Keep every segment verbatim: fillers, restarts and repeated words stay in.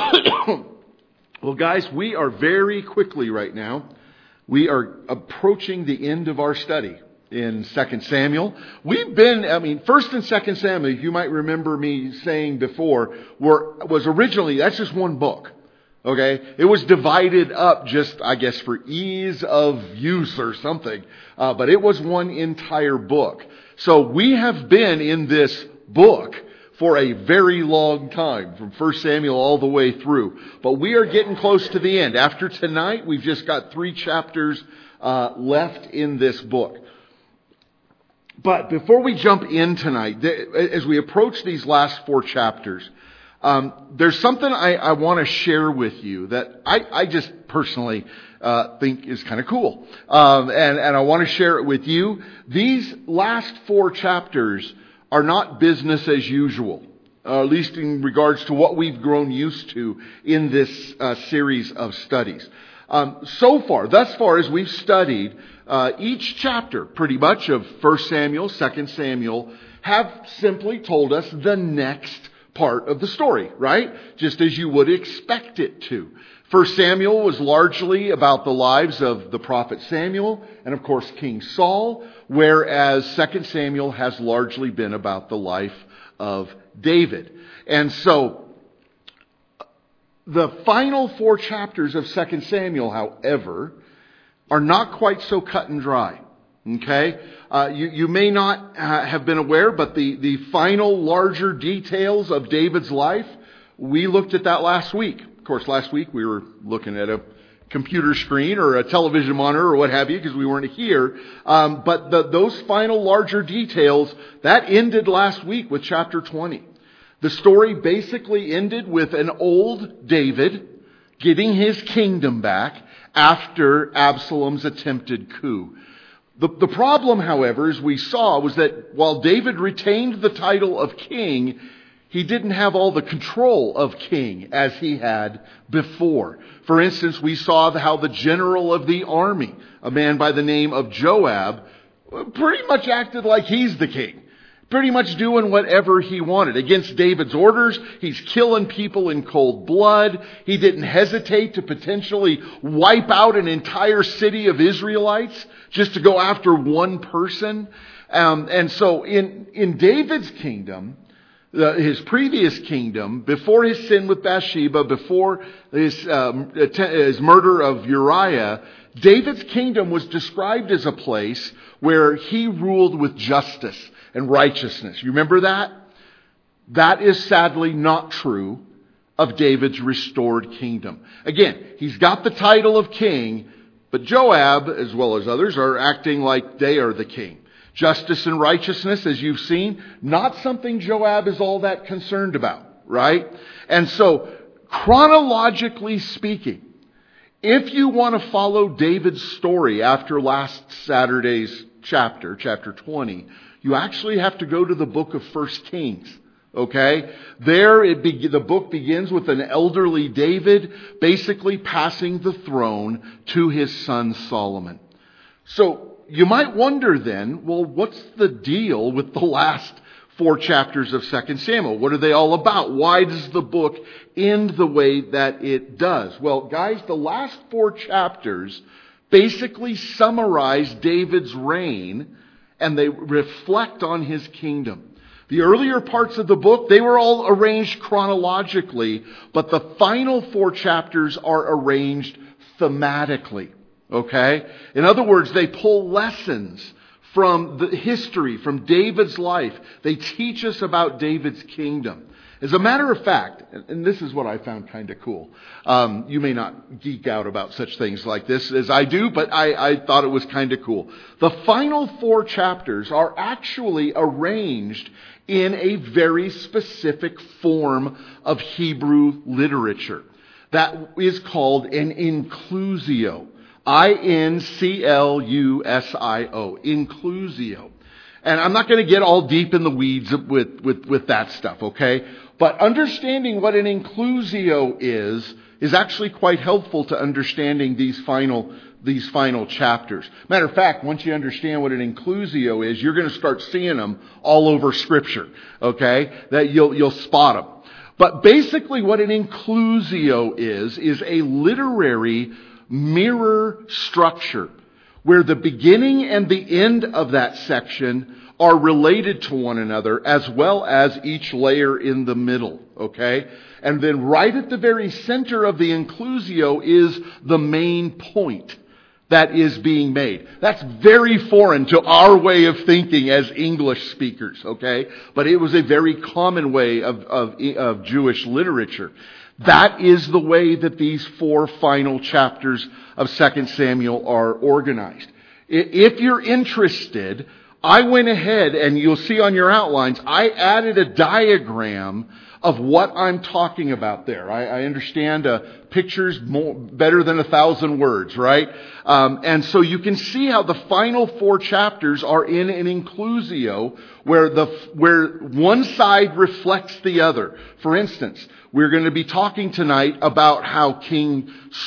Well, guys, we are very quickly right now, we are approaching the end of our study in Second Samuel. We've been, I mean, First and Second Samuel, you might remember me saying before, were was originally, that's just one book. Okay? It was divided up just, I guess, for ease of use or something. Uh, but it was one entire book. So we have been in this book for a very long time, from First Samuel all the way through. But we are getting close to the end. After tonight, we've just got three chapters uh, left in this book. But before we jump in tonight, as we approach these last four chapters, um, there's something I, I want to share with you that I, I just personally uh, think is kind of cool. Um, and, and I want to share it with you. These last four chapters are not business as usual, uh, at least in regards to what we've grown used to in this uh, series of studies. Um, so far, thus far as we've studied, uh, each chapter pretty much of First Samuel, Second Samuel have simply told us the next part of the story, right? Just as you would expect it to. First Samuel was largely about the lives of the prophet Samuel and, of course, King Saul, whereas Second Samuel has largely been about the life of David. And so, the final four chapters of Second Samuel, however, are not quite so cut and dry. Okay? Uh, you, you may not uh, have been aware, but the, the final larger details of David's life, we looked at that last week. Of course, last week we were looking at a computer screen or a television monitor or what have you because we weren't here. Um, but the, those final larger details, that ended last week with chapter twenty. The story basically ended with an old David getting his kingdom back after Absalom's attempted coup. The, the problem, however, as we saw, was that while David retained the title of king, he didn't have all the control of king as he had before. For instance, we saw how the general of the army, a man by the name of Joab, pretty much acted like he's the king. Pretty much doing whatever he wanted. Against David's orders, he's killing people in cold blood. He didn't hesitate to potentially wipe out an entire city of Israelites just to go after one person. Um, and so in, in David's kingdom, Uh, his previous kingdom, before his sin with Bathsheba, before his, um, his murder of Uriah, David's kingdom was described as a place where he ruled with justice and righteousness. You remember that? That is sadly not true of David's restored kingdom. Again, he's got the title of king, but Joab, as well as others, are acting like they are the king. Justice and righteousness, as you've seen, not something Joab is all that concerned about, right? And so, chronologically speaking, if you want to follow David's story after last Saturday's chapter, chapter twenty, you actually have to go to the book of First Kings. Okay? There, it be, the book begins with an elderly David basically passing the throne to his son Solomon. So, you might wonder then, well, what's the deal with the last four chapters of Second Samuel? What are they all about? Why does the book end the way that it does? Well, guys, the last four chapters basically summarize David's reign and they reflect on his kingdom. The earlier parts of the book, they were all arranged chronologically, but the final four chapters are arranged thematically. Okay? In other words, they pull lessons from the history, from David's life. They teach us about David's kingdom. As a matter of fact, and this is what I found kind of cool. Um, you may not geek out about such things like this as I do, but I, I thought it was kind of cool. The final four chapters are actually arranged in a very specific form of Hebrew literature. That is called an inclusio. I N C L U S I O. Inclusio. And I'm not going to get all deep in the weeds with, with, with that stuff, okay? But understanding what an inclusio is, is actually quite helpful to understanding these final, these final chapters. Matter of fact, once you understand what an inclusio is, you're going to start seeing them all over Scripture, okay? That you'll, you'll spot them. But basically what an inclusio is, is a literary mirror structure where the beginning and the end of that section are related to one another, as well as each layer in the middle, okay? And then right at the very center of the inclusio is the main point that is being made. That's very foreign to our way of thinking as English speakers, okay? But it was a very common way of, of, of Jewish literature. That is the way that these four final chapters of Second Samuel are organized. If you're interested, I went ahead and you'll see on your outlines, I added a diagram of what I'm talking about there. I, I understand uh, pictures more, better than a thousand words, right? Um, and so you can see how the final four chapters are in an inclusio where the where one side reflects the other. For instance, we're going to be talking tonight about how King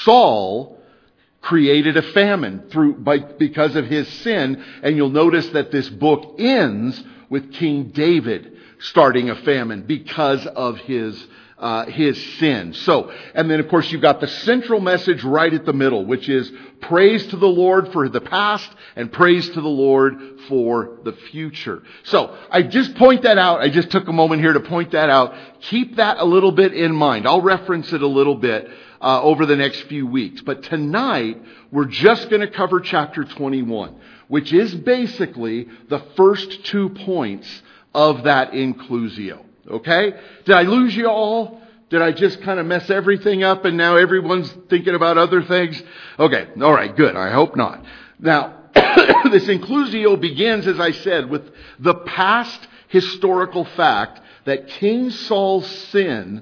Saul created a famine through by because of his sin, and you'll notice that this book ends with King David starting a famine because of his uh, his sin. So, and then of course you've got the central message right at the middle, which is praise to the Lord for the past and praise to the Lord for the future. So, I just point that out. I just took a moment here to point that out. Keep that a little bit in mind. I'll reference it a little bit uh, over the next few weeks. But tonight, we're just going to cover chapter twenty-one, which is basically the first two points of that inclusio. Okay? Did I lose you all? Did I just kind of mess everything up and now everyone's thinking about other things? Okay. All right. Good. I hope not. Now, this inclusio begins, as I said, with the past historical fact that King Saul's sin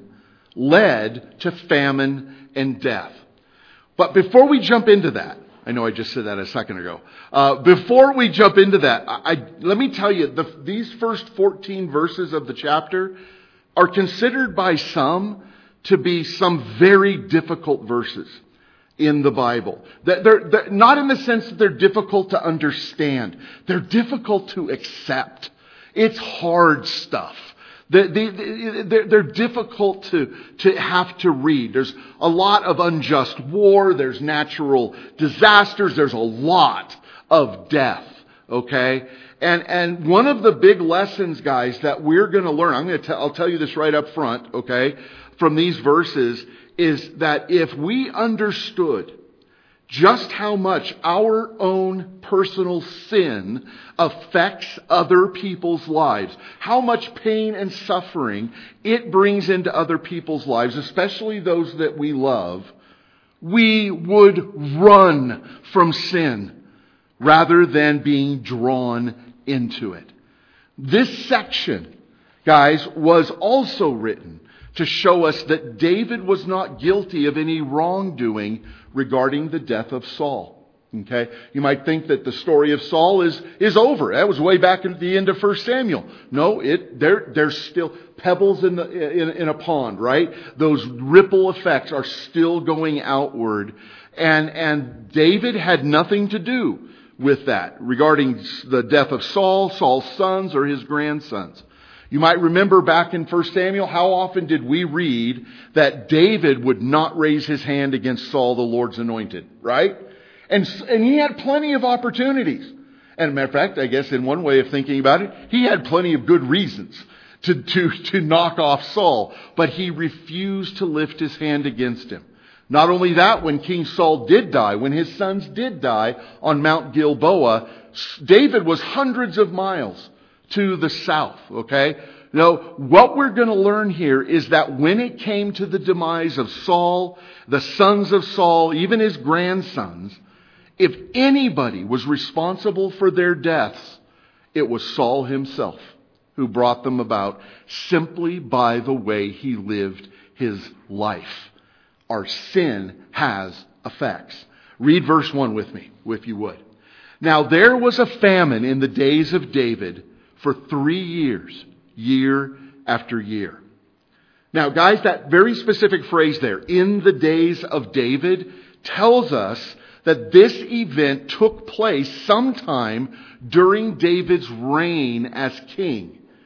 led to famine and death. But before we jump into that, I know I just said that a second ago. Uh, before we jump into that, I, I, let me tell you, the, these first fourteen verses of the chapter are considered by some to be some very difficult verses in the Bible. They're, they're not in the sense that they're difficult to understand. They're difficult to accept. It's hard stuff. They, they, they're, they're difficult to, to have to read. There's a lot of unjust war. There's natural disasters. There's a lot of death. Okay? And, and one of the big lessons, guys, that we're going to learn, I'm going to tell, I'll tell you this right up front, okay, from these verses, is that if we understood just how much our own personal sin affects other people's lives, how much pain and suffering it brings into other people's lives, especially those that we love, we would run from sin rather than being drawn into it. This section, guys, was also written to show us that David was not guilty of any wrongdoing regarding the death of Saul. Okay? You might think that the story of Saul is, is over. That was way back at the end of First Samuel. No, it, there, there's still pebbles in the, in, in a pond, right? Those ripple effects are still going outward. And, and David had nothing to do with that regarding the death of Saul, Saul's sons, or his grandsons. You might remember back in First Samuel, how often did we read that David would not raise his hand against Saul, the Lord's anointed, right? And, and he had plenty of opportunities. And as a matter of fact, I guess in one way of thinking about it, he had plenty of good reasons to, to, to knock off Saul. But he refused to lift his hand against him. Not only that, when King Saul did die, when his sons did die on Mount Gilboa, David was hundreds of miles to the south, okay? Now, what we're going to learn here is that when it came to the demise of Saul, the sons of Saul, even his grandsons, if anybody was responsible for their deaths, it was Saul himself who brought them about simply by the way he lived his life. Our sin has effects. Read verse one with me, if you would. Now there was a famine in the days of David for three years, year after year. Now, guys, that very specific phrase there, in the days of David, tells us that this event took place sometime during David's reign as king.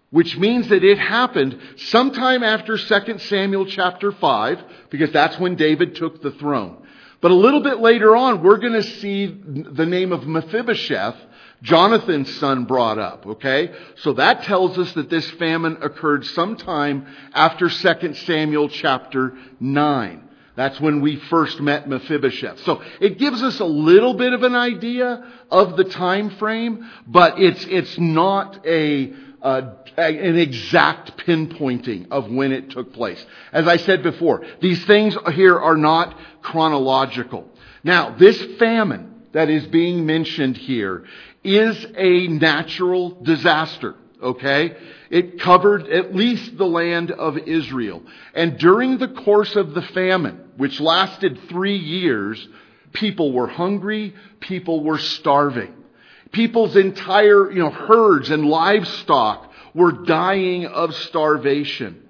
which means that it happened sometime after Second Samuel chapter five, because that's when David took the throne. But a little bit later on, we're going to see the name of Mephibosheth, Jonathan's son, brought up, okay? So that tells us that this famine occurred sometime after Second Samuel chapter nine. That's when we first met Mephibosheth. So it gives us a little bit of an idea of the time frame, but it's it's not a uh, an exact pinpointing of when it took place. As I said before, these things here are not chronological. Now, this famine that is being mentioned here is a natural disaster, okay? It covered at least the land of Israel. And during the course of the famine, which lasted three years, people were hungry, people were starving. People's entire, you know, herds and livestock were dying of starvation.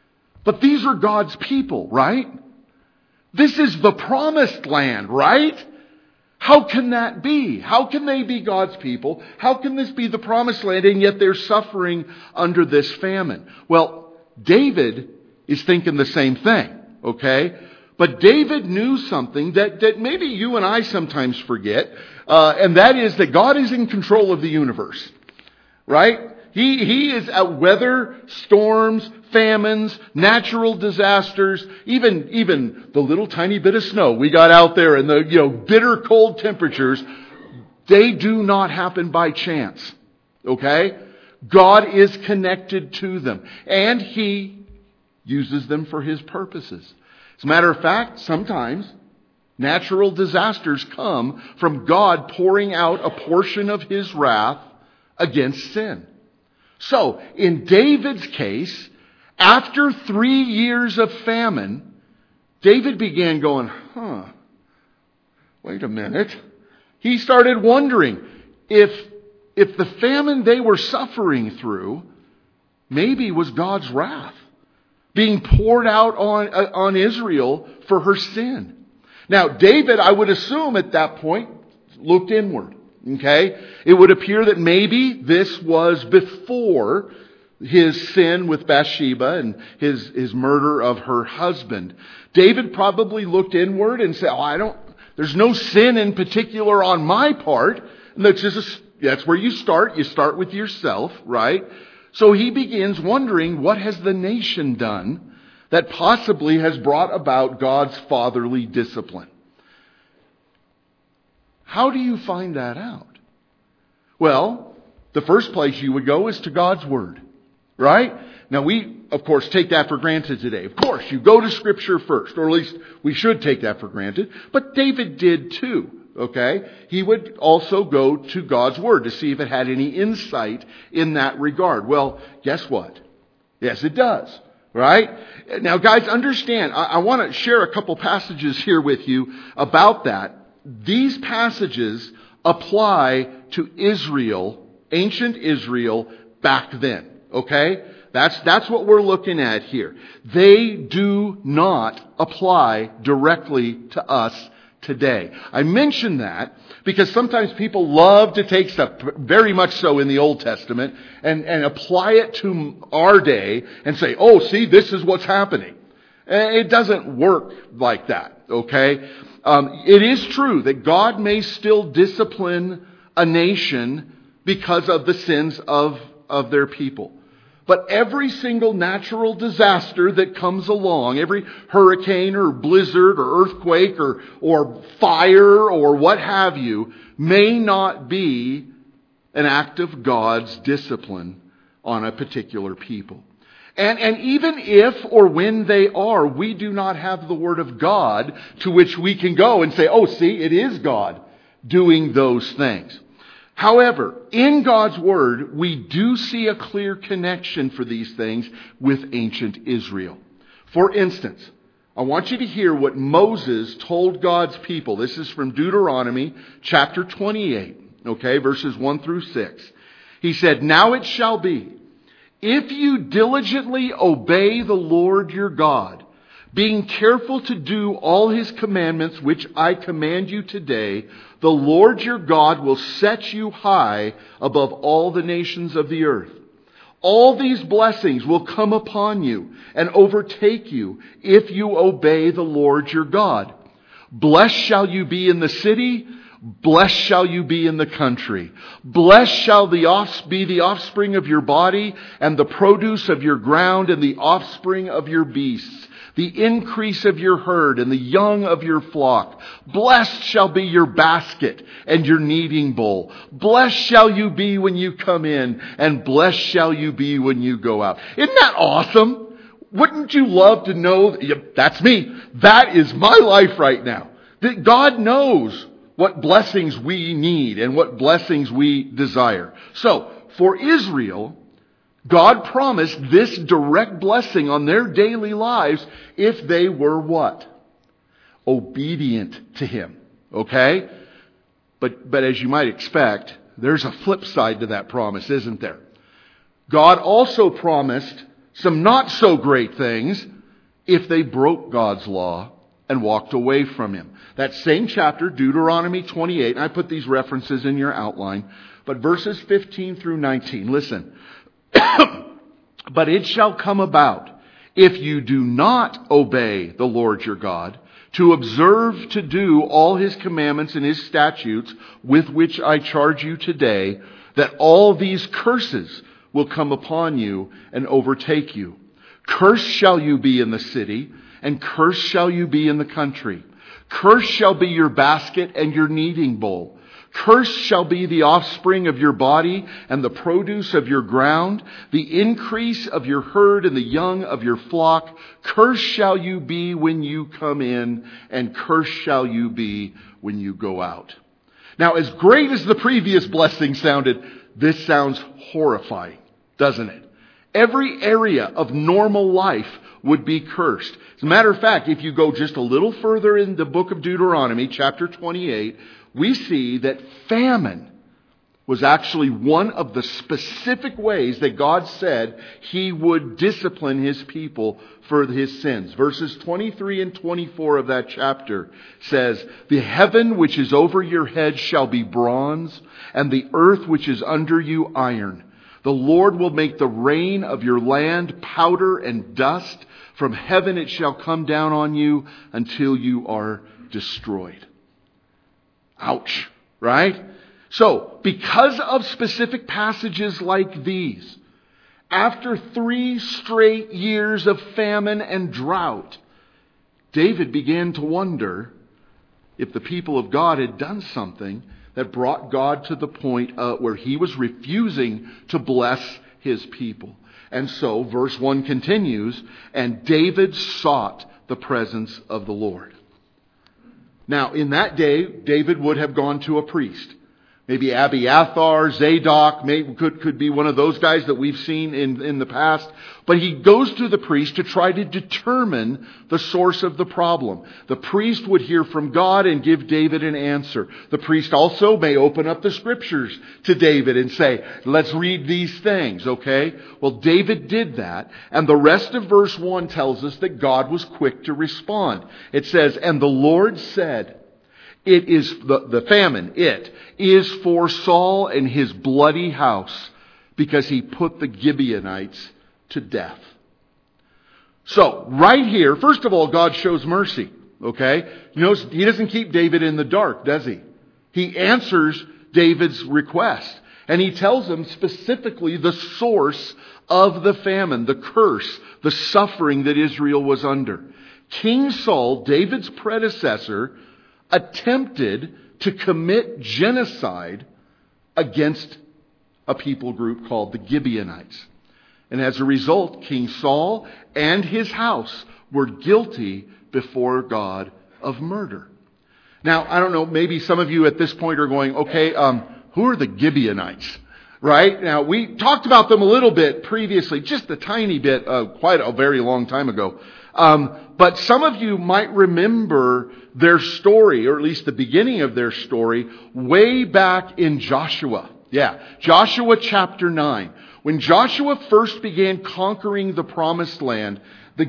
But these are God's people, right? This is the promised land, right? How can that be? How can they be God's people? How can this be the promised land and yet they're suffering under this famine? Well, David is thinking the same thing, okay? But David knew something that, that maybe you and I sometimes forget, uh, and that is that God is in control of the universe, right? He, he is at weather, storms, famines, natural disasters, even, even the little tiny bit of snow we got out there and the, you know, bitter cold temperatures. They do not happen by chance. Okay? God is connected to them. And He uses them for His purposes. As a matter of fact, sometimes natural disasters come from God pouring out a portion of His wrath against sin. So, in David's case, after three years of famine, David began going, huh, wait a minute. He started wondering if, if the famine they were suffering through maybe was God's wrath being poured out on, uh, on Israel for her sin. Now, David, I would assume at that point, looked inward. Okay? It would appear that maybe this was before his sin with Bathsheba and his, his murder of her husband. David probably looked inward and said, oh, I don't, there's no sin in particular on my part. And that's just, a, that's where you start. You start with yourself, right? So he begins wondering, what has the nation done that possibly has brought about God's fatherly discipline? How do you find that out? Well, the first place you would go is to God's Word, right? Now we, of course, take that for granted today. Of course, you go to Scripture first, or at least we should take that for granted. But David did too, okay? He would also go to God's Word to see if it had any insight in that regard. Well, guess what? Yes, it does. Right? Now, guys, understand, I, I want to share a couple passages here with you about that. These passages apply to Israel, ancient Israel, back then. Okay? That's, that's what we're looking at here. They do not apply directly to us today. I mention that because sometimes people love to take stuff, very much so in the Old Testament, and, and apply it to our day and say, oh, see, this is what's happening. It doesn't work like that, okay? Um, it is true that God may still discipline a nation because of the sins of, of their people. But every single natural disaster that comes along, every hurricane or blizzard or earthquake or, or fire or what have you, may not be an act of God's discipline on a particular people. And, and even if or when they are, we do not have the Word of God to which we can go and say, oh, see, it is God doing those things. However, in God's Word, we do see a clear connection for these things with ancient Israel. For instance, I want you to hear what Moses told God's people. This is from Deuteronomy chapter twenty-eight, okay, verses one through six. He said, now it shall be, if you diligently obey the Lord your God, being careful to do all His commandments which I command you today, the Lord your God will set you high above all the nations of the earth. All these blessings will come upon you and overtake you if you obey the Lord your God. Blessed shall you be in the city, blessed shall you be in the country. Blessed shall the off- be the offspring of your body, and the produce of your ground, and the offspring of your beasts, the increase of your herd, and the young of your flock. Blessed shall be your basket and your kneading bowl. Blessed shall you be when you come in, and blessed shall you be when you go out. Isn't that awesome? Wouldn't you love to know, yep, that's me. That is my life right now. That God knows what blessings we need and what blessings we desire. So, for Israel, God promised this direct blessing on their daily lives if they were what? Obedient to Him. Okay? But, but as you might expect, there's a flip side to that promise, isn't there? God also promised some not so great things if they broke God's law and walked away from Him. That same chapter, Deuteronomy twenty-eight, and I put these references in your outline, but verses fifteen through nineteen, listen. But it shall come about, if you do not obey the Lord your God, to observe to do all His commandments and His statutes with which I charge you today, that all these curses will come upon you and overtake you. Cursed shall you be in the city, and cursed shall you be in the country. Cursed shall be your basket and your kneading bowl. Cursed shall be the offspring of your body and the produce of your ground, the increase of your herd and the young of your flock. Cursed shall you be when you come in, and cursed shall you be when you go out. Now, as great as the previous blessing sounded, this sounds horrifying, doesn't it? Every area of normal life would be cursed. As a matter of fact, if you go just a little further in the book of Deuteronomy, chapter twenty-eight, we see that famine was actually one of the specific ways that God said He would discipline His people for His sins. Verses twenty-three and twenty-four of that chapter says, "The heaven which is over your head shall be bronze, and the earth which is under you iron. The Lord will make the rain of your land powder and dust. From heaven it shall come down on you until you are destroyed." Ouch, right? So, because of specific passages like these, after three straight years of famine and drought, David began to wonder if the people of God had done something that brought God to the point uh, where He was refusing to bless His people. And so, verse one continues, "And David sought the presence of the Lord." Now, in that day, David would have gone to a priest. Maybe Abiathar, Zadok, maybe could, could be one of those guys that we've seen in, in the past. But he goes to the priest to try to determine the source of the problem. The priest would hear from God and give David an answer. The priest also may open up the scriptures to David and say, let's read these things, okay? Well, David did that. And the rest of verse one tells us that God was quick to respond. It says, "And the Lord said," It is the, the famine, it is for Saul and his bloody house, because he put the Gibeonites to death. So, right here, first of all, God shows mercy. Okay? You notice He doesn't keep David in the dark, does He? He answers David's request. And He tells him specifically the source of the famine, the curse, the suffering that Israel was under. King Saul, David's predecessor, attempted to commit genocide against a people group called the Gibeonites. And as a result, King Saul and his house were guilty before God of murder. Now, I don't know, maybe some of you at this point are going, okay, um, who are the Gibeonites? Right? Now, we talked about them a little bit previously, just a tiny bit, uh, quite a very long time ago. Um, but some of you might remember their story, or at least the beginning of their story, way back in Joshua. Yeah, Joshua chapter nine. When Joshua first began conquering the promised land, the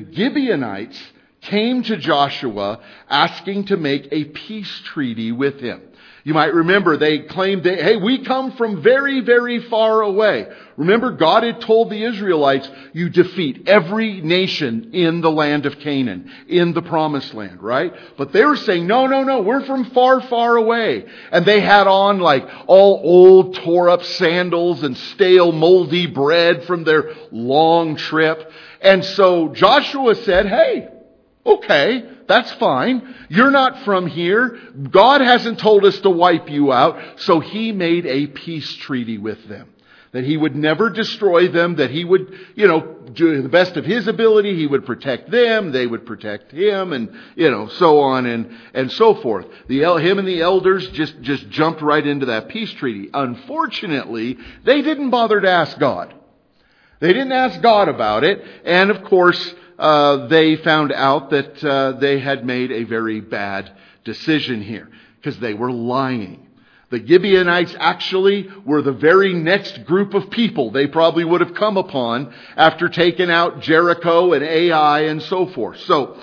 Gibeonites came to Joshua asking to make a peace treaty with him. You might remember they claimed that, hey, we come from very, very far away. Remember, God had told the Israelites, you defeat every nation in the land of Canaan, in the promised land, right? But they were saying, no, no, no, we're from far, far away. And they had on like all old, tore up sandals and stale, moldy bread from their long trip. And so Joshua said, hey, okay, that's fine. You're not from here. God hasn't told us to wipe you out. So he made a peace treaty with them. That he would never destroy them. That he would, you know, do the best of his ability. He would protect them. They would protect him. And, you know, so on and, and so forth. The, him and the elders just, just jumped right into that peace treaty. Unfortunately, they didn't bother to ask God. They didn't ask God about it. And of course, Uh, they found out that uh, they had made a very bad decision here because they were lying. The Gibeonites actually were the very next group of people they probably would have come upon after taking out Jericho and Ai and so forth. So,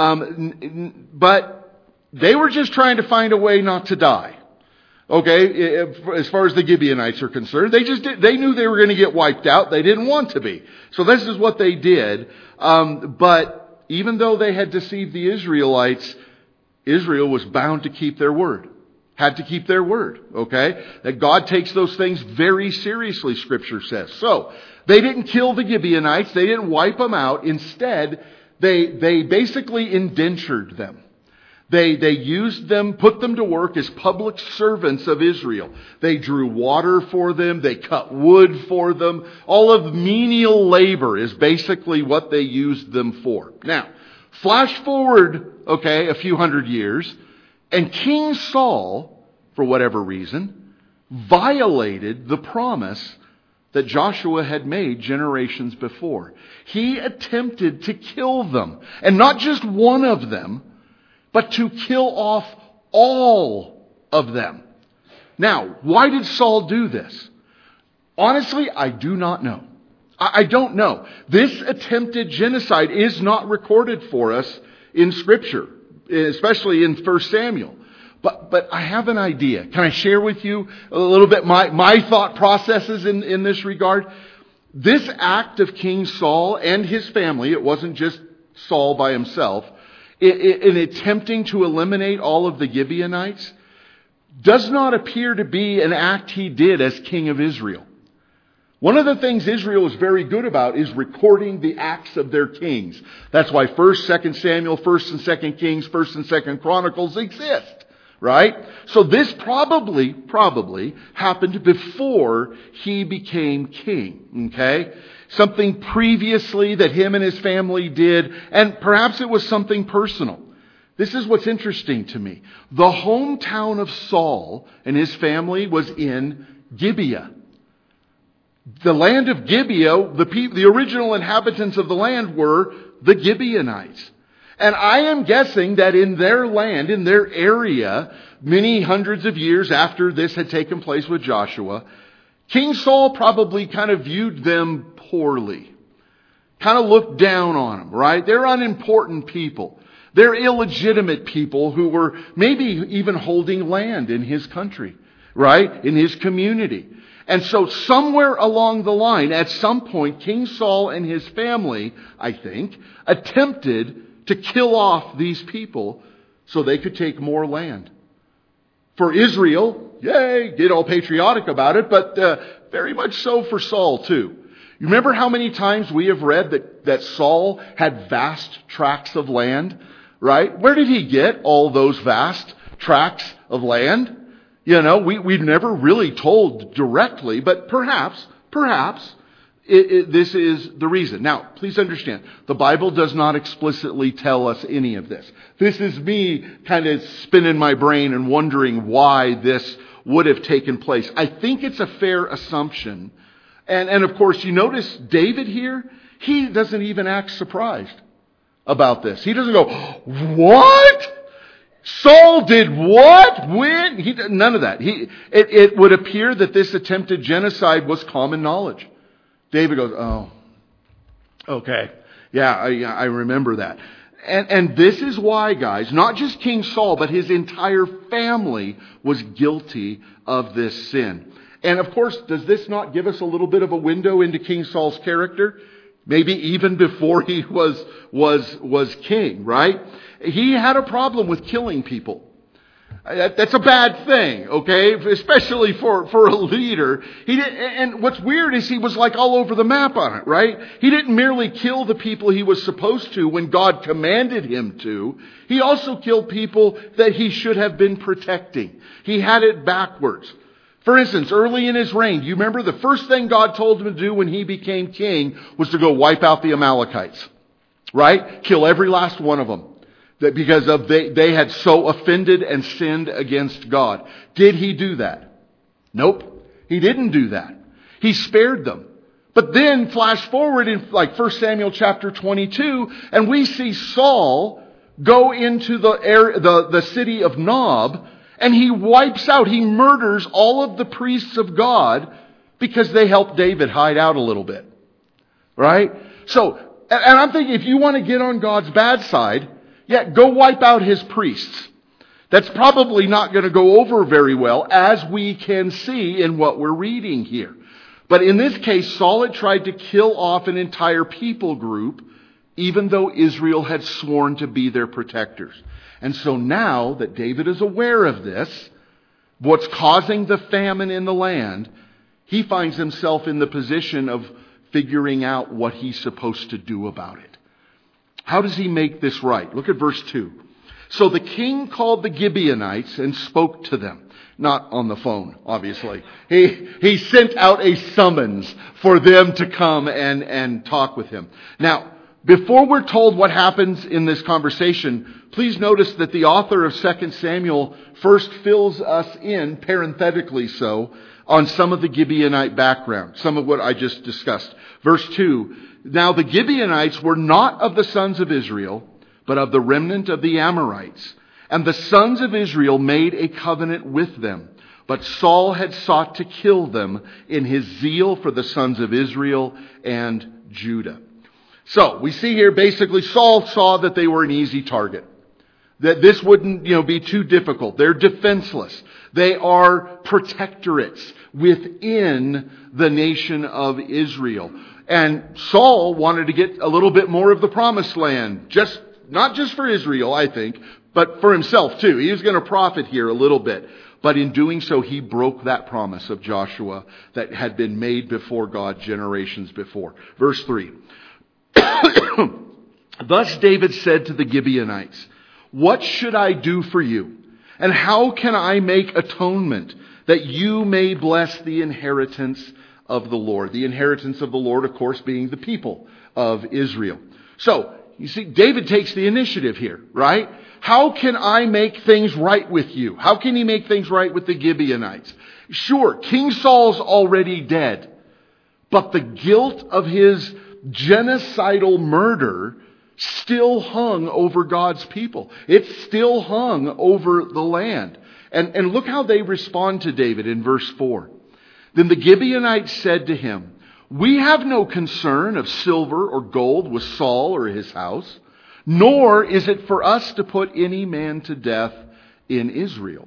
um, but they were just trying to find a way not to die. Okay, as far as the Gibeonites are concerned, they just did, they knew they were going to get wiped out. They didn't want to be. So this is what they did. Um, but even though they had deceived the Israelites, Israel was bound to keep their word. Had to keep their word. Okay, that God takes those things very seriously, Scripture says. So they didn't kill the Gibeonites. They didn't wipe them out. Instead, they they basically indentured them. They, they used them, put them to work as public servants of Israel. They drew water for them. They cut wood for them. All of menial labor is basically what they used them for. Now, flash forward, okay, a few hundred years, and King Saul, for whatever reason, violated the promise that Joshua had made generations before. He attempted to kill them. And not just one of them, but to kill off all of them. Now, why did Saul do this? Honestly, I do not know. I don't know. This attempted genocide is not recorded for us in Scripture, especially in First Samuel. But but I have an idea. Can I share with you a little bit my, my thought processes in, in this regard? This act of King Saul and his family, it wasn't just Saul by himself, in attempting to eliminate all of the Gibeonites, does not appear to be an act he did as king of Israel. One of the things Israel is very good about is recording the acts of their kings. That's why First, Second Samuel, First and Second Kings, First and Second Chronicles exist, right? So this probably, probably happened before he became king, okay? Something previously that him and his family did, and perhaps it was something personal. This is what's interesting to me. The hometown of Saul and his family was in Gibeah. The land of Gibeah, the, pe- the original inhabitants of the land were the Gibeonites. And I am guessing that in their land, in their area, many hundreds of years after this had taken place with Joshua, King Saul probably kind of viewed them poorly. Kind of looked down on them, right? They're unimportant people. They're illegitimate people who were maybe even holding land in his country, right? In his community. And so somewhere along the line, at some point, King Saul and his family, I think, attempted to kill off these people so they could take more land. For Israel, yay, get all patriotic about it, but uh, very much so for Saul too. You remember how many times we have read that, that Saul had vast tracts of land, right? Where did he get all those vast tracts of land? You know, we, we've never really told directly, but perhaps, perhaps, it, it, this is the reason. Now, please understand, the Bible does not explicitly tell us any of this. This is me kind of spinning my brain and wondering why this would have taken place. I think it's a fair assumption. And, and of course, you notice David here, he doesn't even act surprised about this. He doesn't go, what? Saul did what? When? He did none of that. He, it, it would appear that this attempted genocide was common knowledge. David goes, oh, okay. Yeah, I, I remember that. And, and this is why, guys, not just King Saul, but his entire family was guilty of this sin. And of course, does this not give us a little bit of a window into King Saul's character? Maybe even before he was, was, was king, right? He had a problem with killing people. That's a bad thing, okay? Especially for, for a leader. He did, and what's weird is he was like all over the map on it, right? He didn't merely kill the people he was supposed to when God commanded him to. He also killed people that he should have been protecting. He had it backwards. For instance, early in his reign, you remember the first thing God told him to do when he became king was to go wipe out the Amalekites, right? Kill every last one of them. That because of they, they had so offended and sinned against God. Did he do that? Nope. He didn't do that. He spared them. But then flash forward in like First Samuel chapter twenty-two, and we see Saul go into the area, the, the city of Nob, and he wipes out, he murders all of the priests of God because they helped David hide out a little bit. Right? So, and I'm thinking if you want to get on God's bad side, yeah, go wipe out his priests. That's probably not going to go over very well, as we can see in what we're reading here. But in this case, Saul had tried to kill off an entire people group, even though Israel had sworn to be their protectors. And so now that David is aware of this, what's causing the famine in the land, he finds himself in the position of figuring out what he's supposed to do about it. How does he make this right? Look at verse two. So the king called the Gibeonites and spoke to them. Not on the phone, obviously. He, he sent out a summons for them to come and, and talk with him. Now, before we're told what happens in this conversation, please notice that the author of Second Samuel first fills us in, parenthetically so, on some of the Gibeonite background. Some of what I just discussed. Verse two. Now the Gibeonites were not of the sons of Israel, but of the remnant of the Amorites. And the sons of Israel made a covenant with them. But Saul had sought to kill them in his zeal for the sons of Israel and Judah. So we see here basically Saul saw that they were an easy target. That this wouldn't, you know, be too difficult. They're defenseless. They are protectorates within the nation of Israel. And Saul wanted to get a little bit more of the promised land. Just, not just for Israel, I think, but for himself too. He was going to profit here a little bit. But in doing so, he broke that promise of Joshua that had been made before God generations before. Verse three. Thus David said to the Gibeonites, "What should I do for you? And how can I make atonement that you may bless the inheritance of the Lord?" The inheritance of the Lord, of course, being the people of Israel. So, you see, David takes the initiative here, right? How can I make things right with you? How can he make things right with the Gibeonites? Sure, King Saul's already dead, but the guilt of his genocidal murder still hung over God's people. It still hung over the land. And, and look how they respond to David in verse four. Then the Gibeonites said to him, "We have no concern of silver or gold with Saul or his house, nor is it for us to put any man to death in Israel."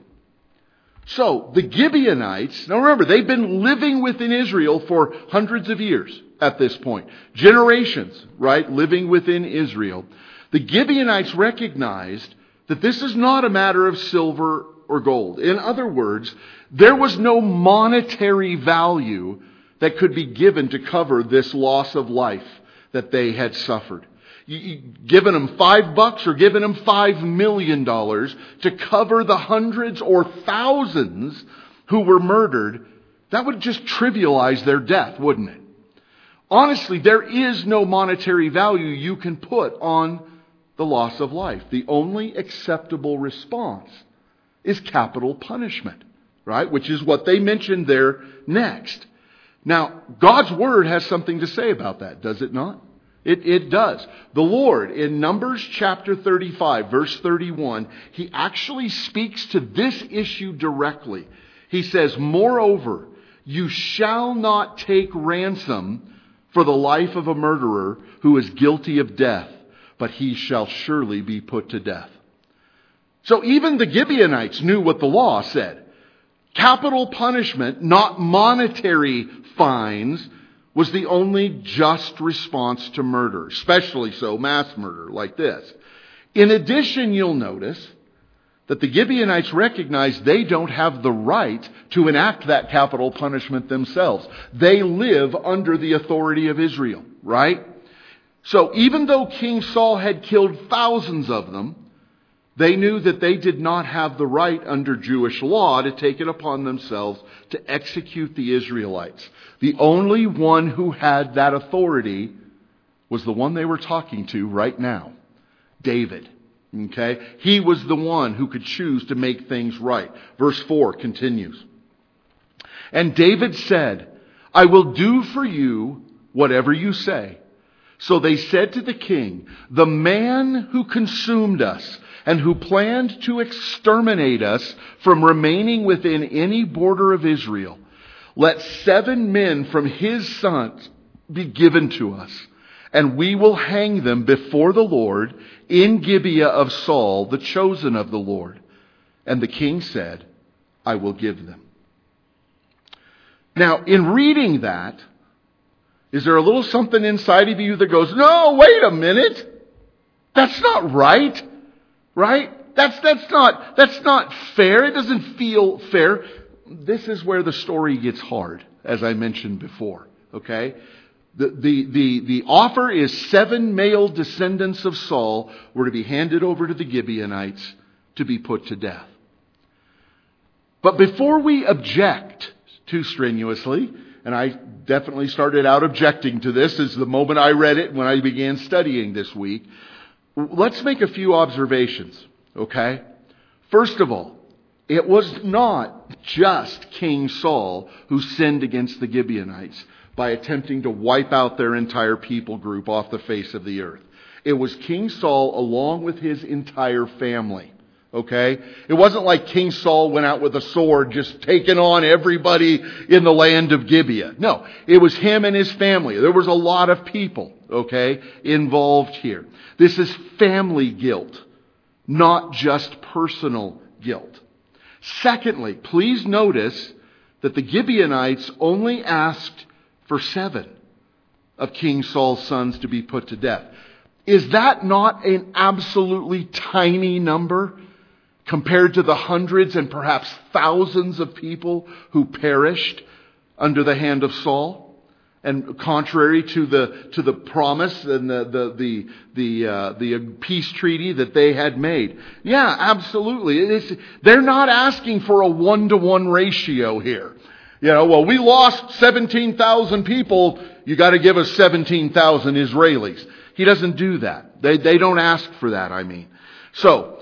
So the Gibeonites, now remember, they've been living within Israel for hundreds of years at this point. Generations, right, living within Israel. The Gibeonites recognized that this is not a matter of silver or gold. In other words, there was no monetary value that could be given to cover this loss of life that they had suffered. You, you, giving them five bucks or giving them five million dollars to cover the hundreds or thousands who were murdered, that would just trivialize their death, wouldn't it? Honestly, there is no monetary value you can put on the loss of life. The only acceptable response is capital punishment, right? Which is what they mentioned there next. Now, God's Word has something to say about that, does it not? It, it does. The Lord, in Numbers chapter thirty-five, verse thirty-one, He actually speaks to this issue directly. He says, "Moreover, you shall not take ransom for the life of a murderer who is guilty of death. but he shall surely be put to death. So even the Gibeonites knew what the law said. Capital punishment, not monetary fines, was the only just response to murder, especially so mass murder like this. In addition, you'll notice that the Gibeonites recognize they don't have the right to enact that capital punishment themselves. They live under the authority of Israel, right? So even though King Saul had killed thousands of them, they knew that they did not have the right under Jewish law to take it upon themselves to execute the Israelites. The only one who had that authority was the one they were talking to right now, David. Okay? He was the one who could choose to make things right. Verse four continues. And David said, I will do for you whatever you say. So they said to the king, the man who consumed us and who planned to exterminate us from remaining within any border of Israel, let seven men from his sons be given to us, and we will hang them before the Lord in Gibeah of Saul, the chosen of the Lord. And the king said, I will give them. Now, in reading that, is there a little something inside of you that goes, no, wait a minute. That's not right. Right? That's, that's not, that's not fair. It doesn't feel fair. This is where the story gets hard, as I mentioned before. Okay? The, the, the, the offer is seven male descendants of Saul were to be handed over to the Gibeonites to be put to death. But before we object too strenuously, and I definitely started out objecting to this as the moment I read it when I began studying this week, let's make a few observations, okay? First of all, it was not just King Saul who sinned against the Gibeonites by attempting to wipe out their entire people group off the face of the earth. It was King Saul along with his entire family. Okay? It wasn't like King Saul went out with a sword just taking on everybody in the land of Gibeah. No, it was him and his family. There was a lot of people, okay, involved here. This is family guilt, not just personal guilt. Secondly, please notice that the Gibeonites only asked for seven of King Saul's sons to be put to death. Is that not an absolutely tiny number compared to the hundreds and perhaps thousands of people who perished under the hand of Saul? And contrary to the to the promise and the the the the, uh, the peace treaty that they had made, yeah, absolutely. It is, they're not asking for a one to one ratio here. You know, well, we lost seventeen thousand people. You got to give us seventeen thousand Israelis. He doesn't do that. They they don't ask for that. I mean, so.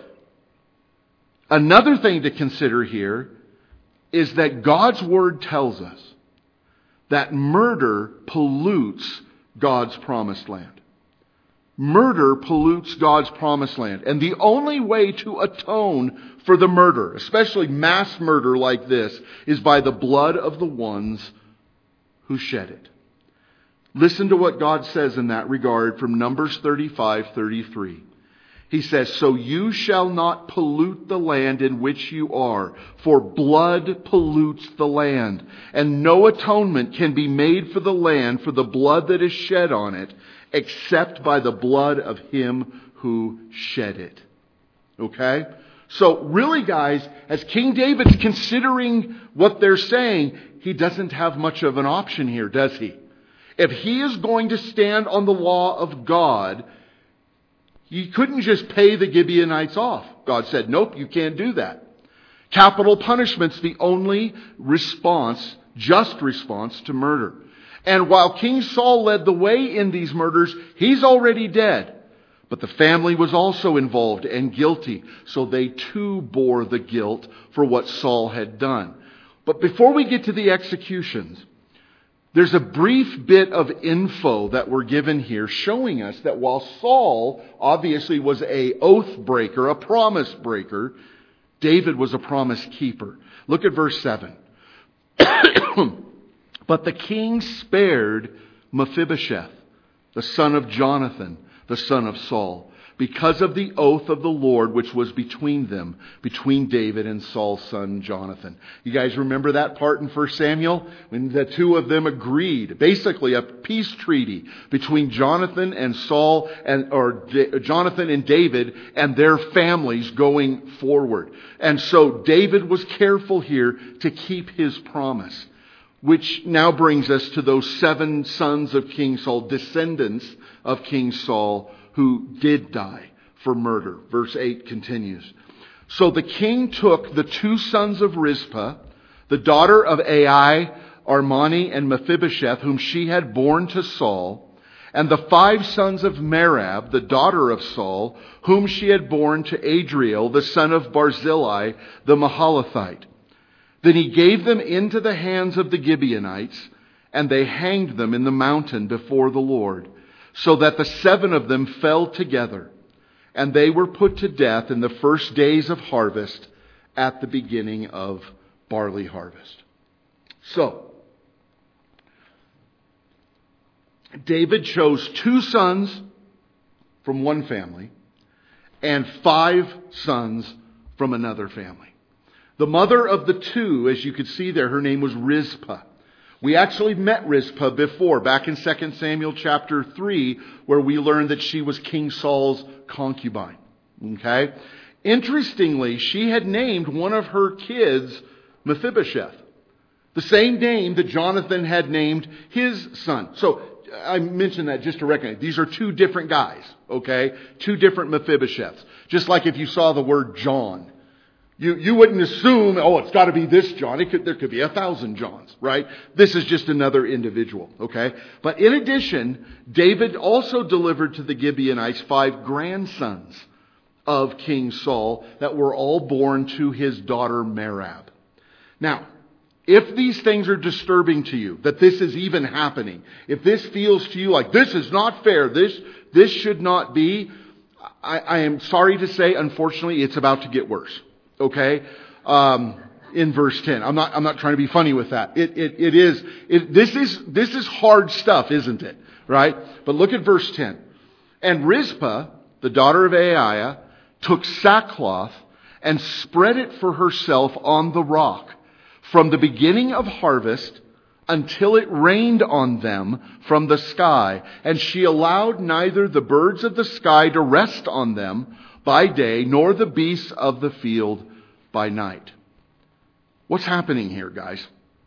Another thing to consider here is that God's Word tells us that murder pollutes God's promised land. Murder pollutes God's promised land. And the only way to atone for the murder, especially mass murder like this, is by the blood of the ones who shed it. Listen to what God says in that regard from Numbers thirty-five thirty-three. He says, so you shall not pollute the land in which you are, for blood pollutes the land, and no atonement can be made for the land for the blood that is shed on it, except by the blood of him who shed it. Okay? So really, guys, as King David's considering what they're saying, he doesn't have much of an option here, does he? If he is going to stand on the law of God, you couldn't just pay the Gibeonites off. God said, nope, you can't do that. Capital punishment's the only response, just response to murder. And while King Saul led the way in these murders, he's already dead. But the family was also involved and guilty, so they too bore the guilt for what Saul had done. But before we get to the executions, there's a brief bit of info that we're given here showing us that while Saul obviously was a oath breaker, a promise breaker, David was a promise keeper. Look at verse seven. But the king spared Mephibosheth, the son of Jonathan, the son of Saul, because of the oath of the Lord which was between them, between David and Saul's son Jonathan. You guys remember that part in First Samuel? When the two of them agreed, basically a peace treaty between Jonathan and Saul, and or D- Jonathan and David and their families going forward. And so David was careful here to keep his promise, which now brings us to those seven sons of King Saul, descendants of King Saul, who did die for murder. Verse eight continues. So the king took the two sons of Rizpah, the daughter of Ai, Armani, and Mephibosheth, whom she had borne to Saul, and the five sons of Merab, the daughter of Saul, whom she had borne to Adriel, the son of Barzillai, the Mahalathite. Then he gave them into the hands of the Gibeonites, and they hanged them in the mountain before the Lord, so that the seven of them fell together, and they were put to death in the first days of harvest at the beginning of barley harvest. So, David chose two sons from one family and five sons from another family. The mother of the two, as you could see there, her name was Rizpah. We actually met Rizpah before, back in Second Samuel chapter three, where we learned that she was King Saul's concubine. Okay? Interestingly, she had named one of her kids Mephibosheth, the same name that Jonathan had named his son. So, I mentioned that just to recognize, these are two different guys, okay? Two different Mephibosheths. Just like if you saw the word John. You you wouldn't assume, oh, it's got to be this John. It could, there could be a thousand Johns, right? This is just another individual, okay? But in addition, David also delivered to the Gibeonites five grandsons of King Saul that were all born to his daughter Merab. Now, if these things are disturbing to you, that this is even happening, if this feels to you like this is not fair, this this should not be, I, I am sorry to say, unfortunately, it's about to get worse. Okay, um, in verse ten. I'm not. I'm not trying to be funny with that. It. It. It is. It, this is. This is hard stuff, isn't it? Right. But look at verse ten. And Rizpah, the daughter of Aiah, took sackcloth and spread it for herself on the rock from the beginning of harvest until it rained on them from the sky, and she allowed neither the birds of the sky to rest on them by day, nor the beasts of the field by night. What's happening here, guys?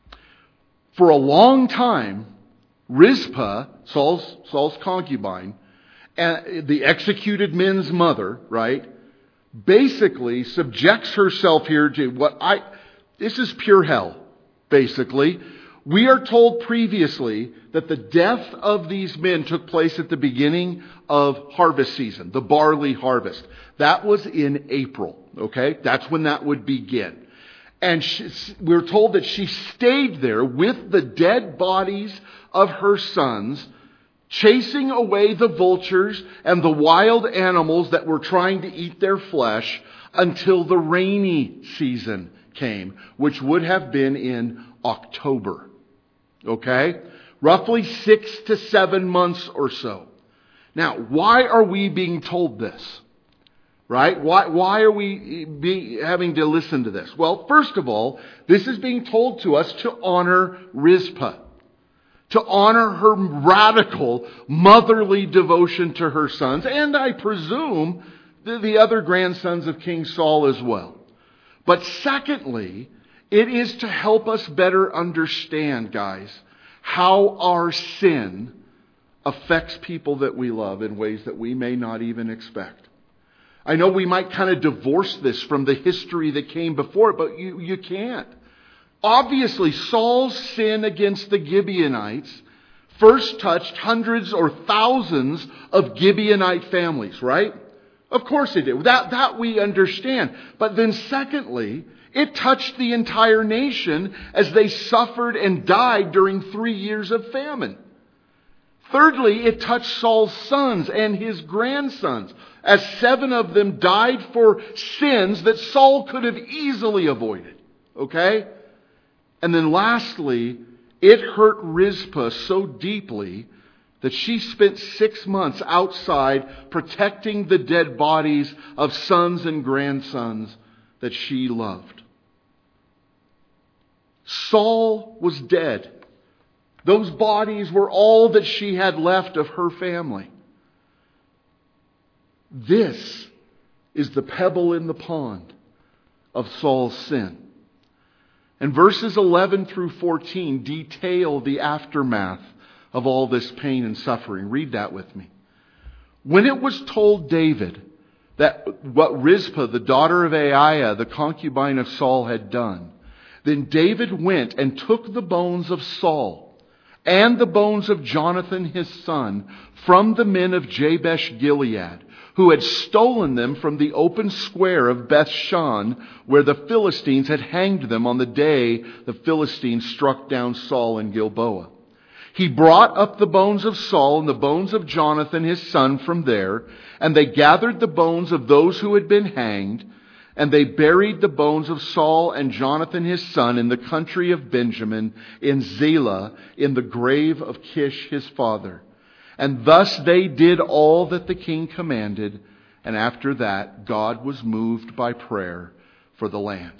For a long time, Rizpah, Saul's, Saul's concubine, and the executed men's mother, right, basically subjects herself here to what I, this is pure hell, basically. We are told previously that the death of these men took place at the beginning of harvest season, the barley harvest. That was in April, okay? That's when that would begin. And she, we're told that she stayed there with the dead bodies of her sons, chasing away the vultures and the wild animals that were trying to eat their flesh until the rainy season came, which would have been in October. Okay? Roughly six to seven months or so. Now, why are we being told this? Right? Why, why are we be, having to listen to this? Well, first of all, this is being told to us to honor Rizpah. To honor her radical motherly devotion to her sons. And I presume the, the other grandsons of King Saul as well. But secondly, it is to help us better understand, guys, how our sin affects people that we love in ways that we may not even expect. I know we might kind of divorce this from the history that came before it, but you, you can't. Obviously, Saul's sin against the Gibeonites first touched hundreds or thousands of Gibeonite families, right? Of course it did. That, that we understand. But then secondly, it touched the entire nation as they suffered and died during three years of famine. Thirdly, it touched Saul's sons and his grandsons, as seven of them died for sins that Saul could have easily avoided. Okay? And then lastly, it hurt Rizpah so deeply that she spent six months outside protecting the dead bodies of sons and grandsons that she loved. Saul was dead. Those bodies were all that she had left of her family. This is the pebble in the pond of Saul's sin. And verses eleven through fourteen detail the aftermath of all this pain and suffering. Read that with me. When it was told David that what Rizpah, the daughter of Aiah, the concubine of Saul, had done, then David went and took the bones of Saul and the bones of Jonathan his son from the men of Jabesh Gilead, who had stolen them from the open square of Bethshan, where the Philistines had hanged them on the day the Philistines struck down Saul in Gilboa. He brought up the bones of Saul and the bones of Jonathan his son from there, and they gathered the bones of those who had been hanged, and they buried the bones of Saul and Jonathan his son in the country of Benjamin, in Zelah, in the grave of Kish his father. And thus they did all that the king commanded, and after that God was moved by prayer for the land.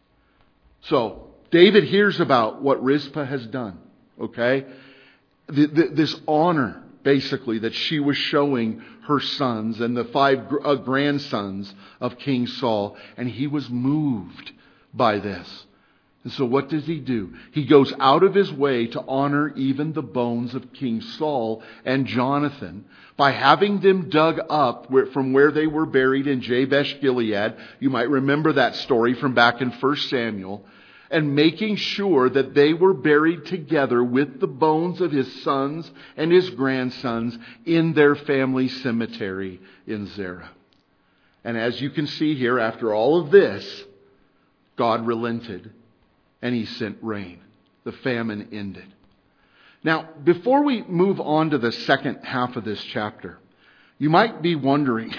So, David hears about what Rizpah has done, okay? The, the, this honor, basically, that she was showing her sons and the five gr- uh, grandsons of King Saul, and he was moved by this. And so what does he do? He goes out of his way to honor even the bones of King Saul and Jonathan by having them dug up where, from where they were buried in Jabesh Gilead. You might remember that story from back in First Samuel. And making sure that they were buried together with the bones of his sons and his grandsons in their family cemetery in Zerah. And as you can see here, after all of this, God relented and he sent rain. The famine ended. Now, before we move on to the second half of this chapter, you might be wondering,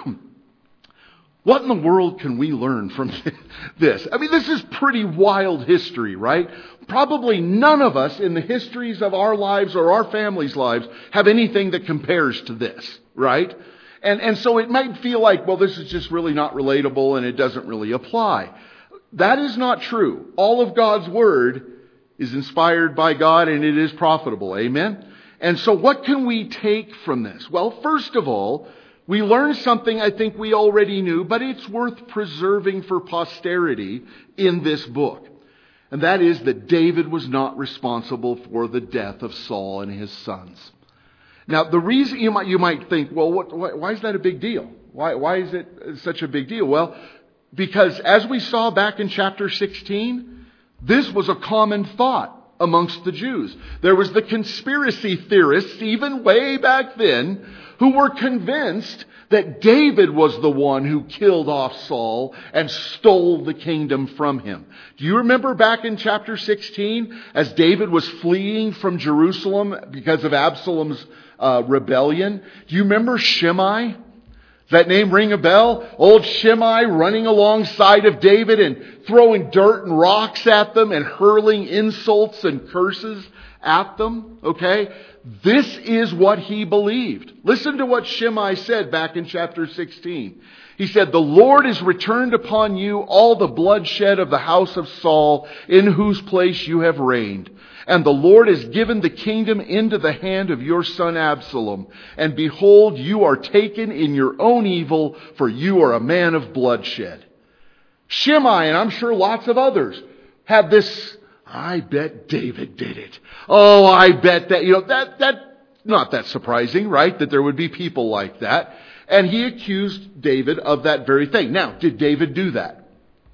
what in the world can we learn from this? I mean, this is pretty wild history, right? Probably none of us in the histories of our lives or our families' lives have anything that compares to this, right? And, and so it might feel like, well, this is just really not relatable and it doesn't really apply. That is not true. All of God's Word is inspired by God and it is profitable. Amen? And so what can we take from this? Well, first of all, we learn something I think we already knew, but it's worth preserving for posterity in this book. And that is that David was not responsible for the death of Saul and his sons. Now, the reason you might, you might think, well, what, why, why is that a big deal? Why, why is it such a big deal? Well, because as we saw back in chapter sixteen, this was a common thought amongst the Jews. There was the conspiracy theorists, even way back then, who were convinced that David was the one who killed off Saul and stole the kingdom from him. Do you remember back in chapter sixteen, as David was fleeing from Jerusalem because of Absalom's uh, rebellion? Do you remember Shimei? Does that name ring a bell? Old Shimei running alongside of David and throwing dirt and rocks at them and hurling insults and curses at them. Okay? This is what he believed. Listen to what Shimei said back in chapter sixteen. He said, "The Lord has returned upon you all the bloodshed of the house of Saul, in whose place you have reigned. And the Lord has given the kingdom into the hand of your son Absalom. And behold, you are taken in your own evil, for you are a man of bloodshed." Shimei, and I'm sure lots of others, had this, I bet David did it. Oh, I bet that, you know, that, that, not that surprising, right? That there would be people like that. And he accused David of that very thing. Now, did David do that?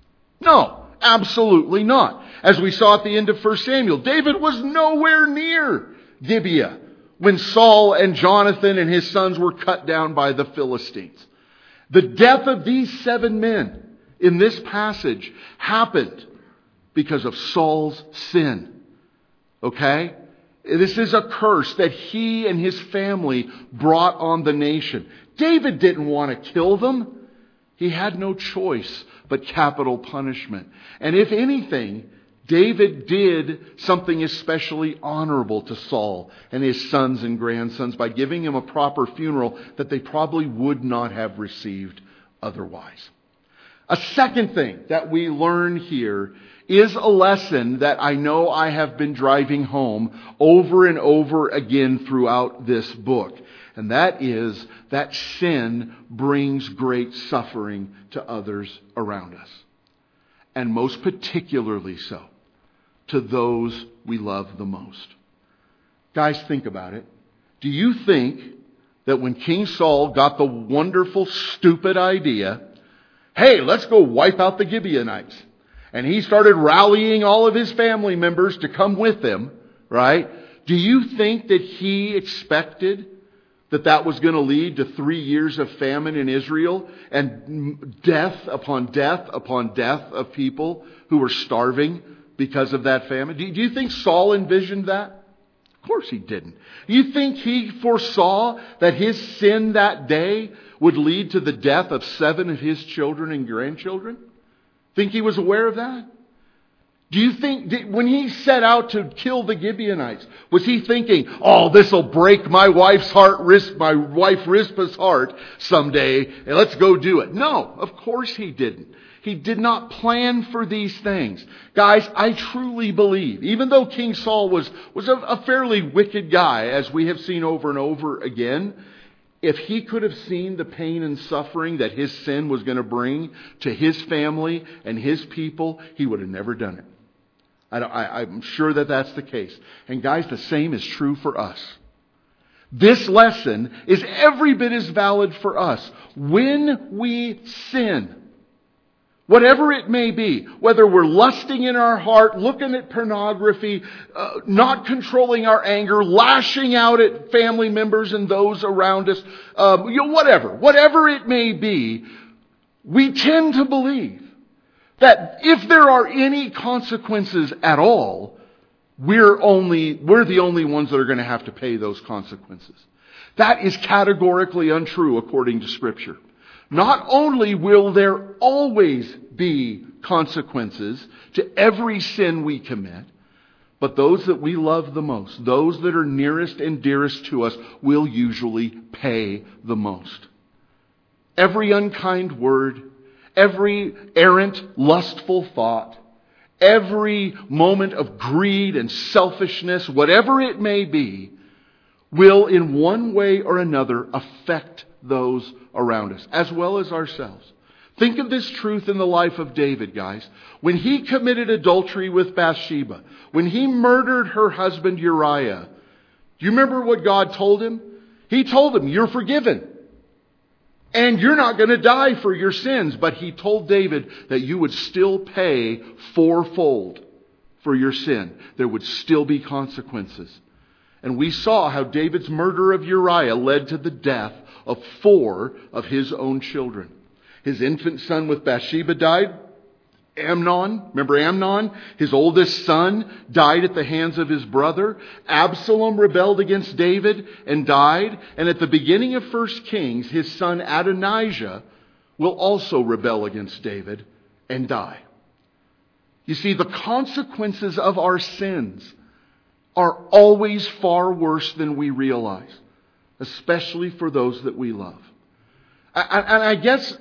No, absolutely not. As we saw at the end of First Samuel, David was nowhere near Gibeah when Saul and Jonathan and his sons were cut down by the Philistines. The death of these seven men in this passage happened because of Saul's sin. Okay? This is a curse that he and his family brought on the nation. David didn't want to kill them. He had no choice but capital punishment. And if anything, David did something especially honorable to Saul and his sons and grandsons by giving him a proper funeral that they probably would not have received otherwise. A second thing that we learn here is a lesson that I know I have been driving home over and over again throughout this book. And that is that sin brings great suffering to others around us. And most particularly so to those we love the most. Guys, think about it. Do you think that when King Saul got the wonderful, stupid idea, hey, let's go wipe out the Gibeonites, and he started rallying all of his family members to come with him, right? Do you think that he expected that that was going to lead to three years of famine in Israel and death upon death upon death of people who were starving because of that famine? Do you think Saul envisioned that? Of course he didn't. Do you think he foresaw that his sin that day would lead to the death of seven of his children and grandchildren? Think he was aware of that? Do you think, did, when he set out to kill the Gibeonites, was he thinking, oh, this will break my wife's heart, Ris- my wife Rizpah's heart someday, and let's go do it? No, of course he didn't. He did not plan for these things. Guys, I truly believe, even though King Saul was, was a, a fairly wicked guy, as we have seen over and over again, if he could have seen the pain and suffering that his sin was going to bring to his family and his people, he would have never done it. I, I, I'm sure that that's the case. And guys, the same is true for us. This lesson is every bit as valid for us. When we sin, whatever it may be, whether we're lusting in our heart, looking at pornography, uh, not controlling our anger, lashing out at family members and those around us, um, you know, whatever, whatever it may be, we tend to believe that if there are any consequences at all, we're only, we're the only ones that are going to have to pay those consequences. That is categorically untrue according to Scripture. Not only will there always be consequences to every sin we commit, but those that we love the most, those that are nearest and dearest to us, will usually pay the most. Every unkind word, every errant, lustful thought, every moment of greed and selfishness, whatever it may be, will in one way or another affect those around us, as well as ourselves. Think of this truth in the life of David, guys. When he committed adultery with Bathsheba, when he murdered her husband Uriah, do you remember what God told him? He told him, you're forgiven. And you're not going to die for your sins. But he told David that you would still pay fourfold for your sin. There would still be consequences. And we saw how David's murder of Uriah led to the death of four of his own children. His infant son with Bathsheba died. Amnon, remember Amnon? His oldest son died at the hands of his brother. Absalom rebelled against David and died. And at the beginning of First Kings, his son Adonijah will also rebel against David and die. You see, the consequences of our sins are always far worse than we realize, especially for those that we love. And I guess,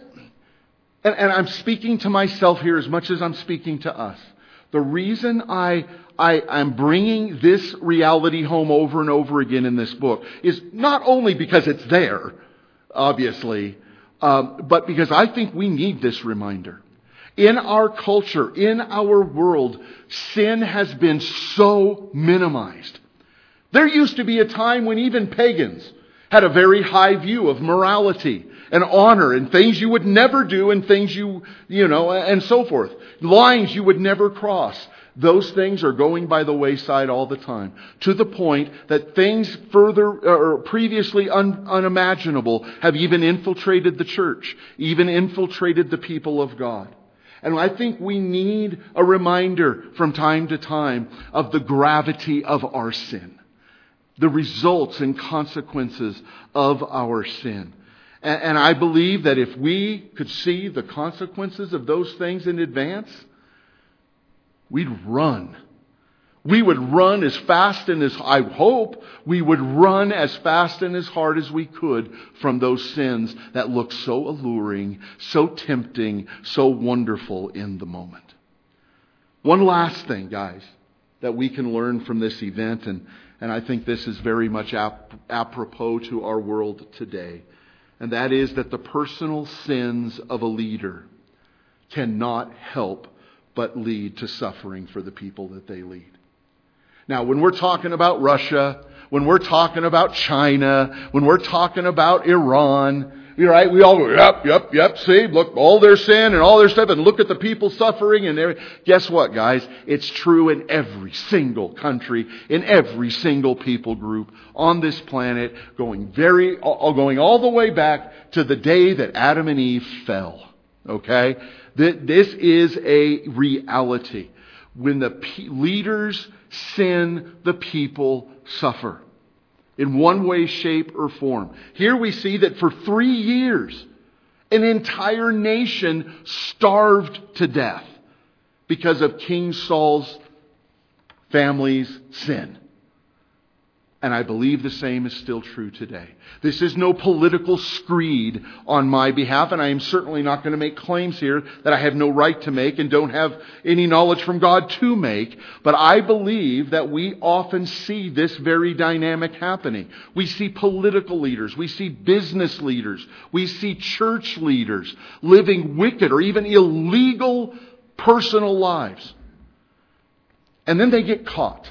and I'm speaking to myself here as much as I'm speaking to us. The reason I, I, I'm bringing this reality home over and over again in this book is not only because it's there, obviously, um, but because I think we need this reminder. In our culture, in our world, sin has been so minimized. There used to be a time when even pagans had a very high view of morality and honor and things you would never do and things you, you know, and so forth. Lines you would never cross. Those things are going by the wayside all the time, to the point that things further or previously un, unimaginable have even infiltrated the church, even infiltrated the people of God. And I think we need a reminder from time to time of the gravity of our sin, the results and consequences of our sin. And, and I believe that if we could see the consequences of those things in advance, we'd run. We would run as fast and as, I hope, we would run as fast and as hard as we could from those sins that look so alluring, so tempting, so wonderful in the moment. One last thing, guys, that we can learn from this event, and, and I think this is very much ap- apropos to our world today, and that is that the personal sins of a leader cannot help but lead to suffering for the people that they lead. Now, when we're talking about Russia, when we're talking about China, when we're talking about Iran, you're right, we all go, yep, yep, yep, see, look, all their sin and all their stuff, and look at the people suffering. And everything. Guess what, guys? It's true in every single country, in every single people group on this planet, going very, going all the way back to the day that Adam and Eve fell. Okay? This is a reality. When the leaders sin, the people suffer in one way, shape, or form. Here we see that for three years, an entire nation starved to death because of King Saul's family's sin. And I believe the same is still true today. This is no political screed on my behalf, and I am certainly not going to make claims here that I have no right to make and don't have any knowledge from God to make. But I believe that we often see this very dynamic happening. We see political leaders, we see business leaders, we see church leaders living wicked or even illegal personal lives. And then they get caught.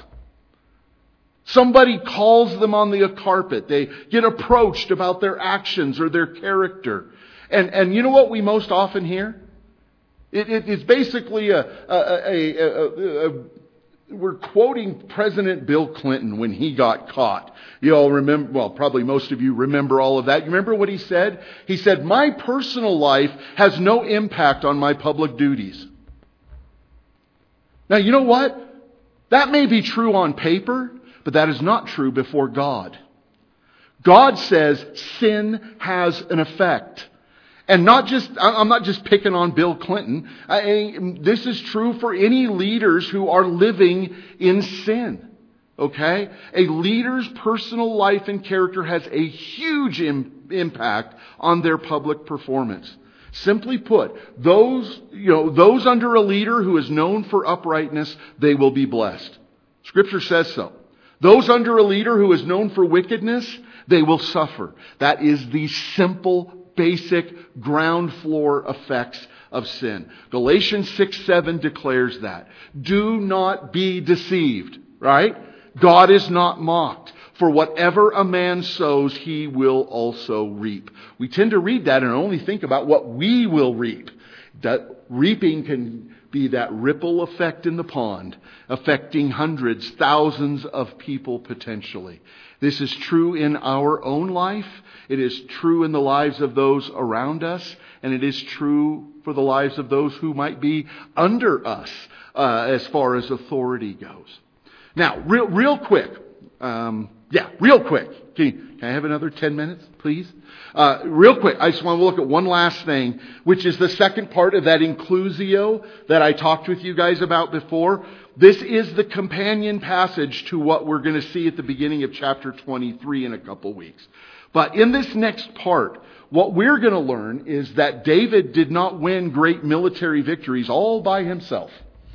Somebody calls them on the carpet. They get approached about their actions or their character. And and you know what we most often hear? It, it, it's basically a, a, a, a, a, a we're quoting President Bill Clinton when he got caught. You all remember, well, probably most of you remember all of that. You remember what he said? He said, "My personal life has no impact on my public duties." Now, you know what? That may be true on paper, but that is not true before God. God says sin has an effect. And not just, I'm not just picking on Bill Clinton. I, this is true for any leaders who are living in sin. Okay? A leader's personal life and character has a huge im- impact on their public performance. Simply put, those, you know, those under a leader who is known for uprightness, they will be blessed. Scripture says so. Those under a leader who is known for wickedness, they will suffer. That is the simple, basic, ground floor effects of sin. Galatians six seven declares that. Do not be deceived, right? God is not mocked. For whatever a man sows, he will also reap. We tend to read that and only think about what we will reap. That reaping can be that ripple effect in the pond, affecting hundreds, thousands of people potentially. This is true in our own life. It is true in the lives of those around us. And it is true for the lives of those who might be under us uh, as far as authority goes. Now, real, real quick. Um, yeah, real quick. Can, you, can I have another ten minutes, please? Uh, real quick, I just want to look at one last thing, which is the second part of that inclusio that I talked with you guys about before. This is the companion passage to what we're going to see at the beginning of chapter twenty-three in a couple weeks. But in this next part, what we're going to learn is that David did not win great military victories all by himself.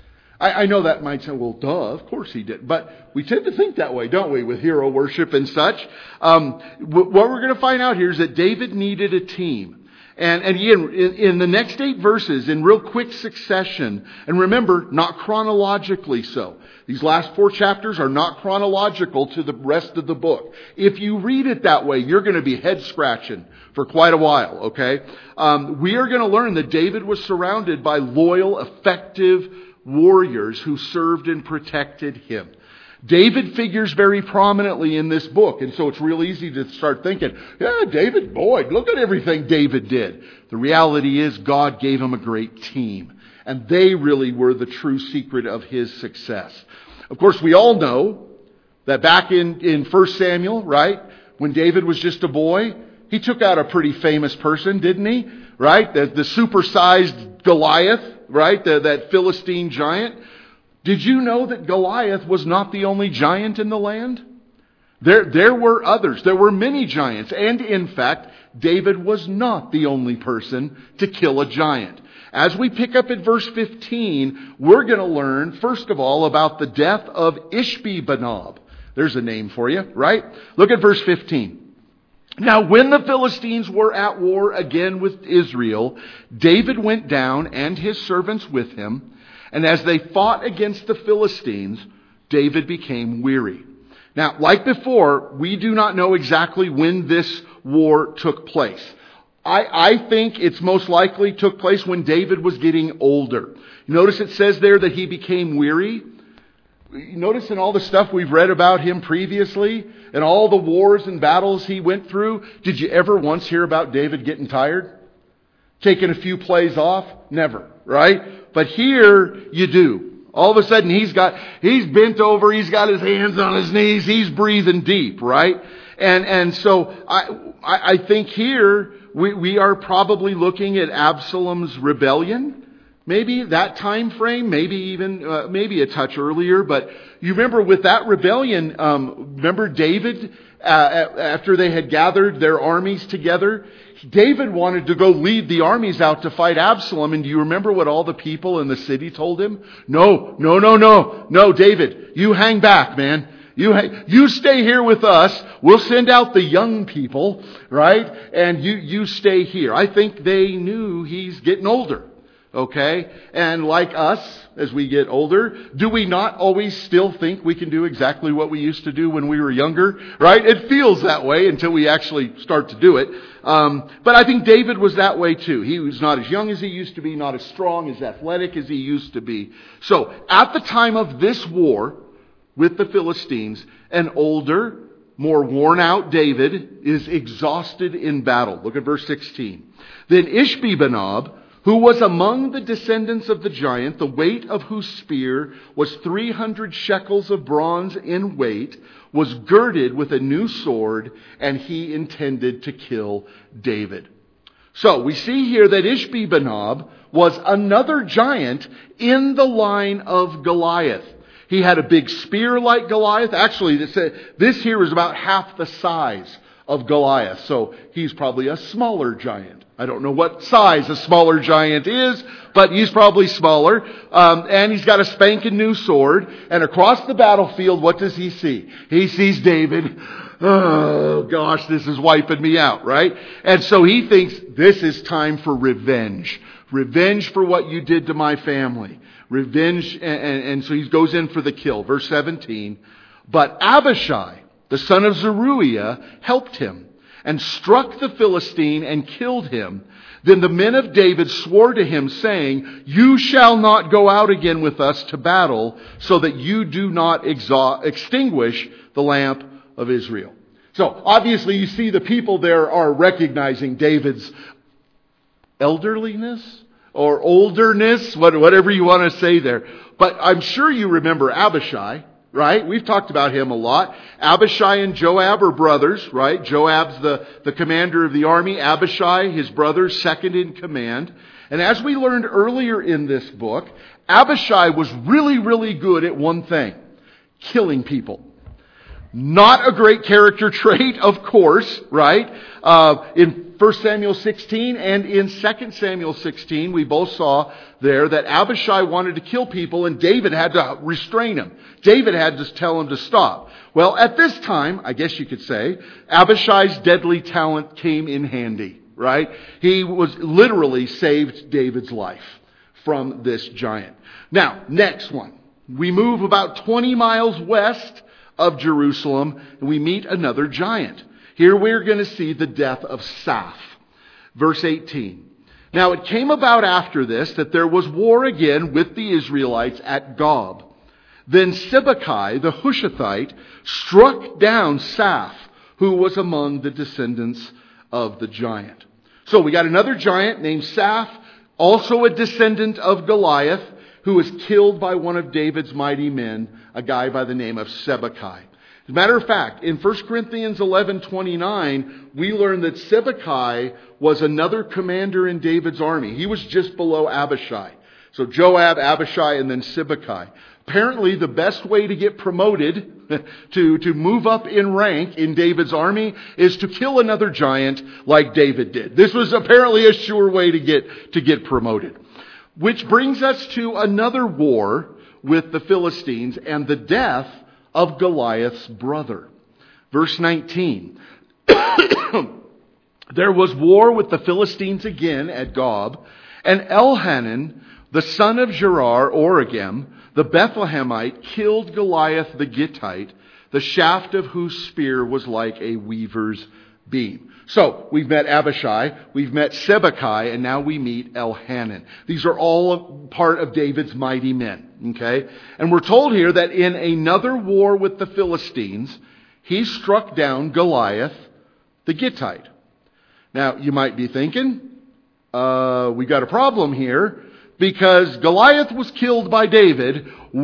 I, I know that might say, well, duh, of course he did. But we tend to think that way, don't we, with hero worship and such. Um, what we're going to find out here is that David needed a team. And, and again, in, in the next eight verses, in real quick succession, and remember, not chronologically so. These last four chapters are not chronological to the rest of the book. If you read it that way, you're going to be head scratching for quite a while, okay? Um, we are going to learn that David was surrounded by loyal, effective warriors who served and protected him. David figures very prominently in this book, and so it's real easy to start thinking, yeah, David, boy, look at everything David did. The reality is God gave him a great team, and they really were the true secret of his success. Of course, we all know that back in, in First Samuel, right, when David was just a boy, he took out a pretty famous person, didn't he? Right? The, the supersized Goliath, right? The, that Philistine giant. Did you know that Goliath was not the only giant in the land? There, there were others. There were many giants. And in fact, David was not the only person to kill a giant. As we pick up at verse fifteen, we're going to learn, first of all, about the death of Ishbi-Benob. There's a name for you, right? Look at verse fifteen. Now, when the Philistines were at war again with Israel, David went down and his servants with him. And as they fought against the Philistines, David became weary. Now, like before, we do not know exactly when this war took place. I, I think it's most likely took place when David was getting older. Notice it says there that he became weary. Notice in all the stuff we've read about him previously and all the wars and battles he went through, did you ever once hear about David getting tired? Taking a few plays off? Never, right? But here you do. All of a sudden he's got, he's bent over, he's got his hands on his knees, he's breathing deep, right? And, and so I, I, I think here we, we are probably looking at Absalom's rebellion. Maybe that time frame, maybe even, uh, maybe a touch earlier. But you remember with that rebellion, um, remember David, uh, after they had gathered their armies together, David wanted to go lead the armies out to fight Absalom. And do you remember what all the people in the city told him? No, no, no, no, no, David, you hang back, man. You, you stay here with us. We'll send out the young people, right? And you, you stay here. I think they knew he's getting older. Okay? And like us, as we get older, do we not always still think we can do exactly what we used to do when we were younger? Right? It feels that way until we actually start to do it. Um, but I think David was that way too. He was not as young as he used to be, not as strong, as athletic as he used to be. So, at the time of this war with the Philistines, an older, more worn out David is exhausted in battle. Look at verse sixteen. Then Ishbi-Benob, who was among the descendants of the giant, the weight of whose spear was three hundred shekels of bronze in weight, was girded with a new sword, and he intended to kill David. So we see here that Ishbi-Benob was another giant in the line of Goliath. He had a big spear like Goliath. Actually, this, this here is about half the size of Goliath. So he's probably a smaller giant. I don't know what size a smaller giant is, but he's probably smaller. Um, and he's got a spanking new sword. And across the battlefield, what does he see? He sees David. Oh, gosh, this is wiping me out, right? And so he thinks this is time for revenge. Revenge for what you did to my family. Revenge. And, and, and so he goes in for the kill. Verse seventeen. But Abishai, the son of Zeruiah, helped him and struck the Philistine and killed him. Then the men of David swore to him, saying, you shall not go out again with us to battle, so that you do not exha- extinguish the lamp of Israel. So obviously you see the people there are recognizing David's elderliness or olderness, whatever you want to say there. But I'm sure you remember Abishai. Right? We've talked about him a lot. Abishai and Joab are brothers, right? Joab's the, the commander of the army. Abishai, his brother, second in command. And as we learned earlier in this book, Abishai was really, really good at one thing. Killing people. Not a great character trait, of course, right? Uh, in First Samuel sixteen and in Second Samuel sixteen, we both saw there that Abishai wanted to kill people and David had to restrain him. David had to tell him to stop. Well, at this time, I guess you could say, Abishai's deadly talent came in handy, right? He was literally saved David's life from this giant. Now, next one. We move about twenty miles west of Jerusalem, and we meet another giant. Here we're going to see the death of Saph. Verse eighteen. Now it came about after this that there was war again with the Israelites at Gob. Then Sibbecai the Hushathite struck down Saph, who was among the descendants of the giant. So we got another giant named Saph, also a descendant of Goliath, who was killed by one of David's mighty men, a guy by the name of Sibbecai. As a matter of fact, in First Corinthians eleven twenty-nine, we learn that Sibbecai was another commander in David's army. He was just below Abishai. So Joab, Abishai, and then Sibbecai. Apparently the best way to get promoted, to, to move up in rank in David's army, is to kill another giant like David did. This was apparently a sure way to get, to get promoted. Which brings us to another war with the Philistines and the death of Goliath's brother. Verse nineteen. There was war with the Philistines again at Gob, and Elhanan, the son of Gerar, Oregem, the Bethlehemite, killed Goliath the Gittite, the shaft of whose spear was like a weaver's beam. So, we've met Abishai, we've met Sibbecai, and now we meet Elhanan. These are all part of David's mighty men, okay? And we're told here that in another war with the Philistines, he struck down Goliath the Gittite. Now, you might be thinking, uh, we got a problem here, because Goliath was killed by David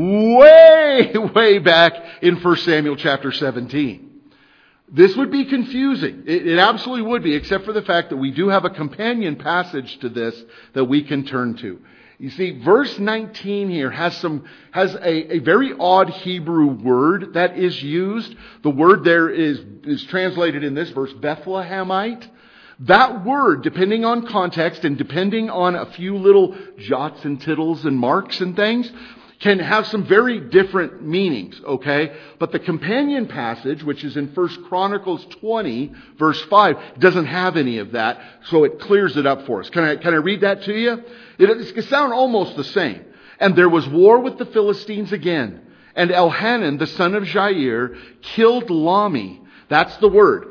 way, way back in First Samuel chapter seventeen. This would be confusing. It, it absolutely would be, except for the fact that we do have a companion passage to this that we can turn to. You see, verse nineteen here has some has a, a very odd Hebrew word that is used. The word there is, is translated in this verse, Bethlehemite. That word, depending on context and depending on a few little jots and tittles and marks and things, can have some very different meanings, okay? But the companion passage, which is in First Chronicles twenty, verse five, doesn't have any of that, so it clears it up for us. Can I, can I read that to you? It, it can sound almost the same. And there was war with the Philistines again, and Elhanan, the son of Jair, killed Lami. That's the word.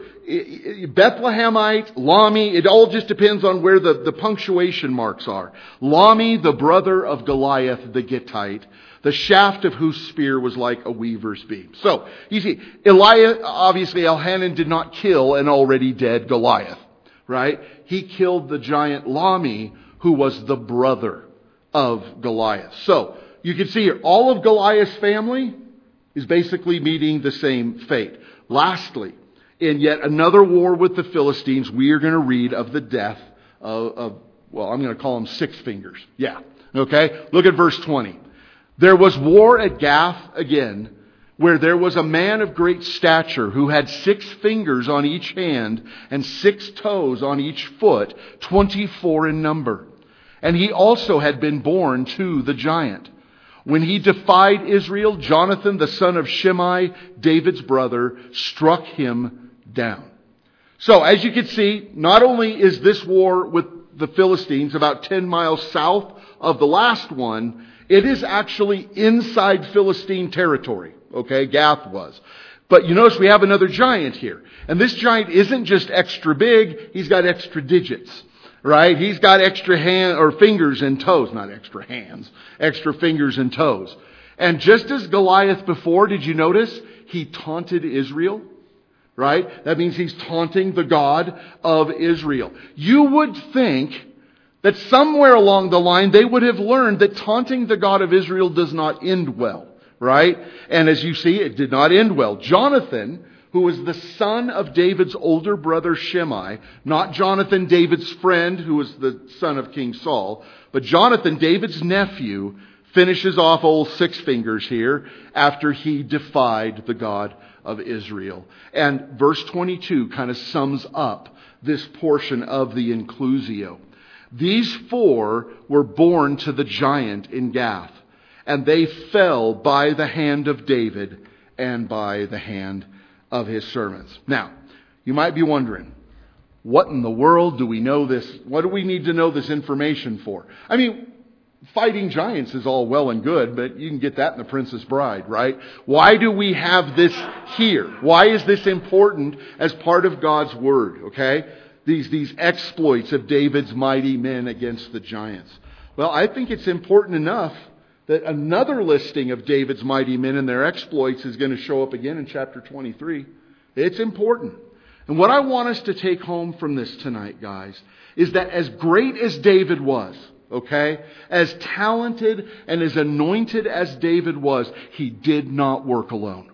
Bethlehemite, Lami, it all just depends on where the, the punctuation marks are. Lami, the brother of Goliath the Gittite, the shaft of whose spear was like a weaver's beam. So, you see, Eliah, obviously Elhanan did not kill an already dead Goliath, right? He killed the giant Lami, who was the brother of Goliath. So, you can see here, all of Goliath's family is basically meeting the same fate. Lastly, in yet another war with the Philistines, we are going to read of the death of, of, well, I'm going to call them six fingers. Yeah. Okay? Look at verse twenty. There was war at Gath again, where there was a man of great stature who had six fingers on each hand and six toes on each foot, twenty-four in number. And he also had been born to the giant. When he defied Israel, Jonathan, the son of Shimei, David's brother, struck him down. So, as you can see, not only is this war with the Philistines about ten miles south of the last one, it is actually inside Philistine territory. Okay, Gath was. But you notice we have another giant here. And this giant isn't just extra big, he's got extra digits. Right? He's got extra hand or fingers and toes, not extra hands, extra fingers and toes. And just as Goliath before, did you notice he taunted Israel? Right? That means he's taunting the God of Israel. You would think that somewhere along the line they would have learned that taunting the God of Israel does not end well. Right? And as you see, it did not end well. Jonathan, who was the son of David's older brother Shimei, not Jonathan, David's friend, who was the son of King Saul, but Jonathan, David's nephew, finishes off old Six Fingers here after he defied the God of Israel. And verse twenty-two kind of sums up this portion of the inclusio. These four were born to the giant in Gath, and they fell by the hand of David and by the hand of his servants. Now, you might be wondering, what in the world do we know this? What do we need to know this information for? I mean, fighting giants is all well and good, but you can get that in The Princess Bride, right? Why do we have this here? Why is this important as part of God's Word, okay? These, these exploits of David's mighty men against the giants. Well, I think it's important enough that another listing of David's mighty men and their exploits is going to show up again in chapter twenty-three. It's important. And what I want us to take home from this tonight, guys, is that as great as David was, okay, as talented and as anointed as David was, he did not work alone.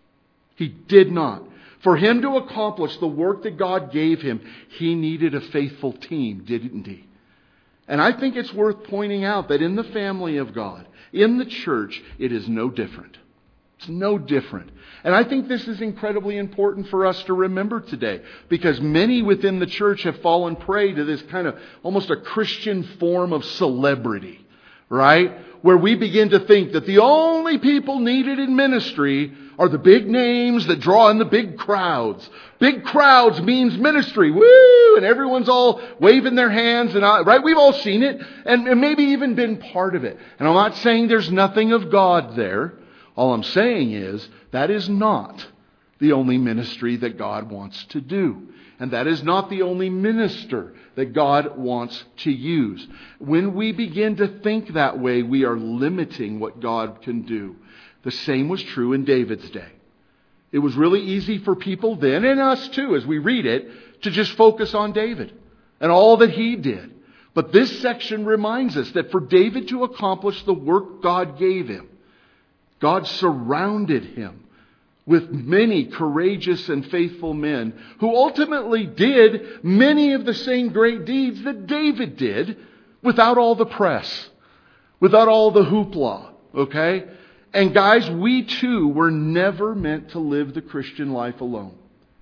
He did not. For him to accomplish the work that God gave him, he needed a faithful team, didn't he? And I think it's worth pointing out that in the family of God, in the church, it is no different. It's no different. And I think this is incredibly important for us to remember today, because many within the church have fallen prey to this kind of almost a Christian form of celebrity, right? Where we begin to think that the only people needed in ministry are the big names that draw in the big crowds. Big crowds means ministry. Woo! And everyone's all waving their hands, and all, right? We've all seen it and, and maybe even been part of it. And I'm not saying there's nothing of God there. All I'm saying is that is not the only ministry that God wants to do. And that is not the only minister that God wants to use. When we begin to think that way, we are limiting what God can do. The same was true in David's day. It was really easy for people then, and us too, as we read it, to just focus on David and all that he did. But this section reminds us that for David to accomplish the work God gave him, God surrounded him with many courageous and faithful men who ultimately did many of the same great deeds that David did without all the press, without all the hoopla, okay? And guys, we too were never meant to live the Christian life alone.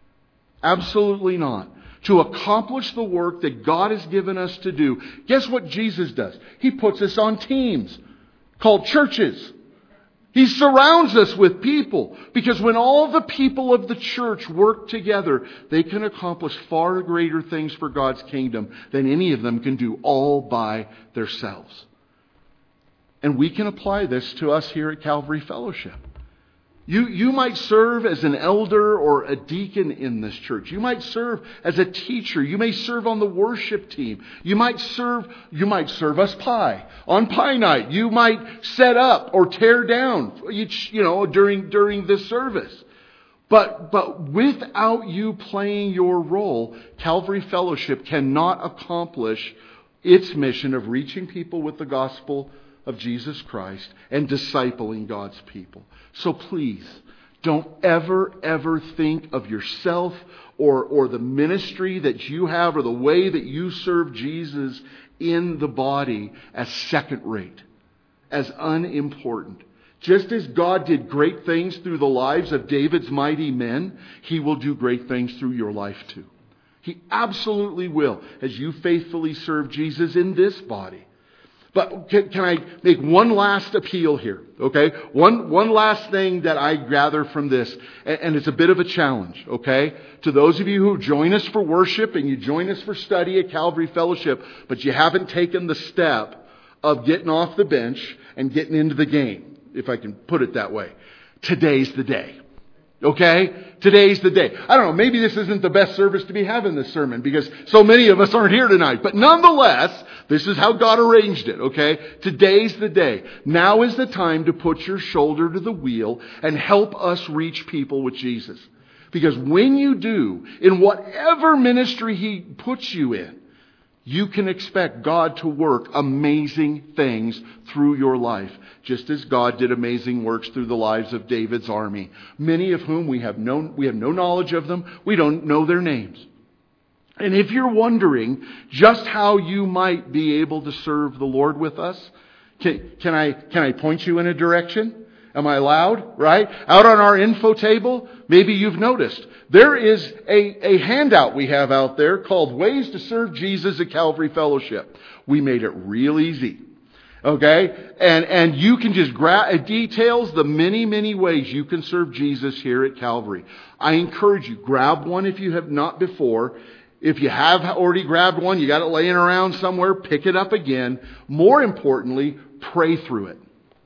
Absolutely not. To accomplish the work that God has given us to do, guess what Jesus does? He puts us on teams called churches. He surrounds us with people, because when all the people of the church work together, they can accomplish far greater things for God's kingdom than any of them can do all by themselves. And we can apply this to us here at Calvary Fellowship. You, you might serve as an elder or a deacon in this church. You might serve as a teacher. You may serve on the worship team. You might serve, you might serve us pie on pie night. You might set up or tear down each, you know, during, during this service. But, but without you playing your role, Calvary Fellowship cannot accomplish its mission of reaching people with the gospel of Jesus Christ and discipling God's people. So please, don't ever, ever think of yourself or, or the ministry that you have or the way that you serve Jesus in the body as second rate, as unimportant. Just as God did great things through the lives of David's mighty men, He will do great things through your life too. He absolutely will, as you faithfully serve Jesus in this body. But can, can I make one last appeal here? Okay? One, one last thing that I gather from this, and, and it's a bit of a challenge, okay? To those of you who join us for worship and you join us for study at Calvary Fellowship, but you haven't taken the step of getting off the bench and getting into the game, if I can put it that way. Today's the day. Okay? Today's the day. I don't know, maybe this isn't the best service to be having this sermon because so many of us aren't here tonight. But nonetheless, this is how God arranged it, okay? Today's the day. Now is the time to put your shoulder to the wheel and help us reach people with Jesus. Because when you do, in whatever ministry He puts you in, you can expect God to work amazing things through your life, just as God did amazing works through the lives of David's army, many of whom we have no, we have no knowledge of them. We don't know their names. And if you're wondering just how you might be able to serve the Lord with us, can, can I, can I point you in a direction? Am I allowed? Right? Out on our info table, maybe you've noticed, there is a, a handout we have out there called Ways to Serve Jesus at Calvary Fellowship. We made it real easy. Okay? And, and you can just grab, it details the many, many ways you can serve Jesus here at Calvary. I encourage you, grab one if you have not before. If you have already grabbed one, you got it laying around somewhere, pick it up again. More importantly, pray through it.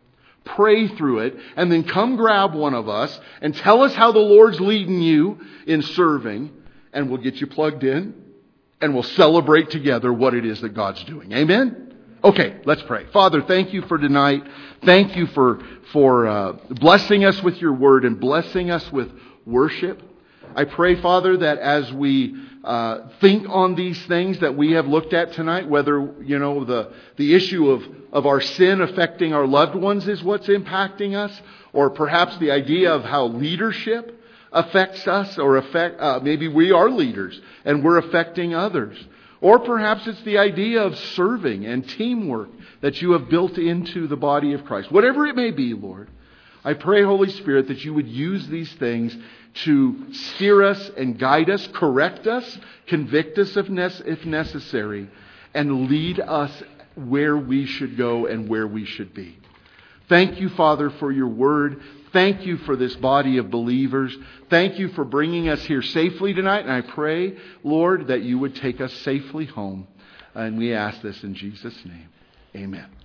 Pray through it, and then come grab one of us and tell us how the Lord's leading you in serving, and we'll get you plugged in, and we'll celebrate together what it is that God's doing. Amen? Okay, let's pray. Father, thank you for tonight. Thank you for, for uh, blessing us with your word and blessing us with worship. I pray, Father, that as we uh, think on these things that we have looked at tonight, whether, you know, the, the issue of, of our sin affecting our loved ones is what's impacting us, or perhaps the idea of how leadership affects us, or affect, uh, maybe we are leaders and we're affecting others. Or perhaps it's the idea of serving and teamwork that you have built into the body of Christ. Whatever it may be, Lord, I pray, Holy Spirit, that you would use these things to steer us and guide us, correct us, convict us if, ne- if necessary, and lead us where we should go and where we should be. Thank you, Father, for your word. Thank you for this body of believers. Thank you for bringing us here safely tonight. And I pray, Lord, that you would take us safely home. And we ask this in Jesus' name. Amen.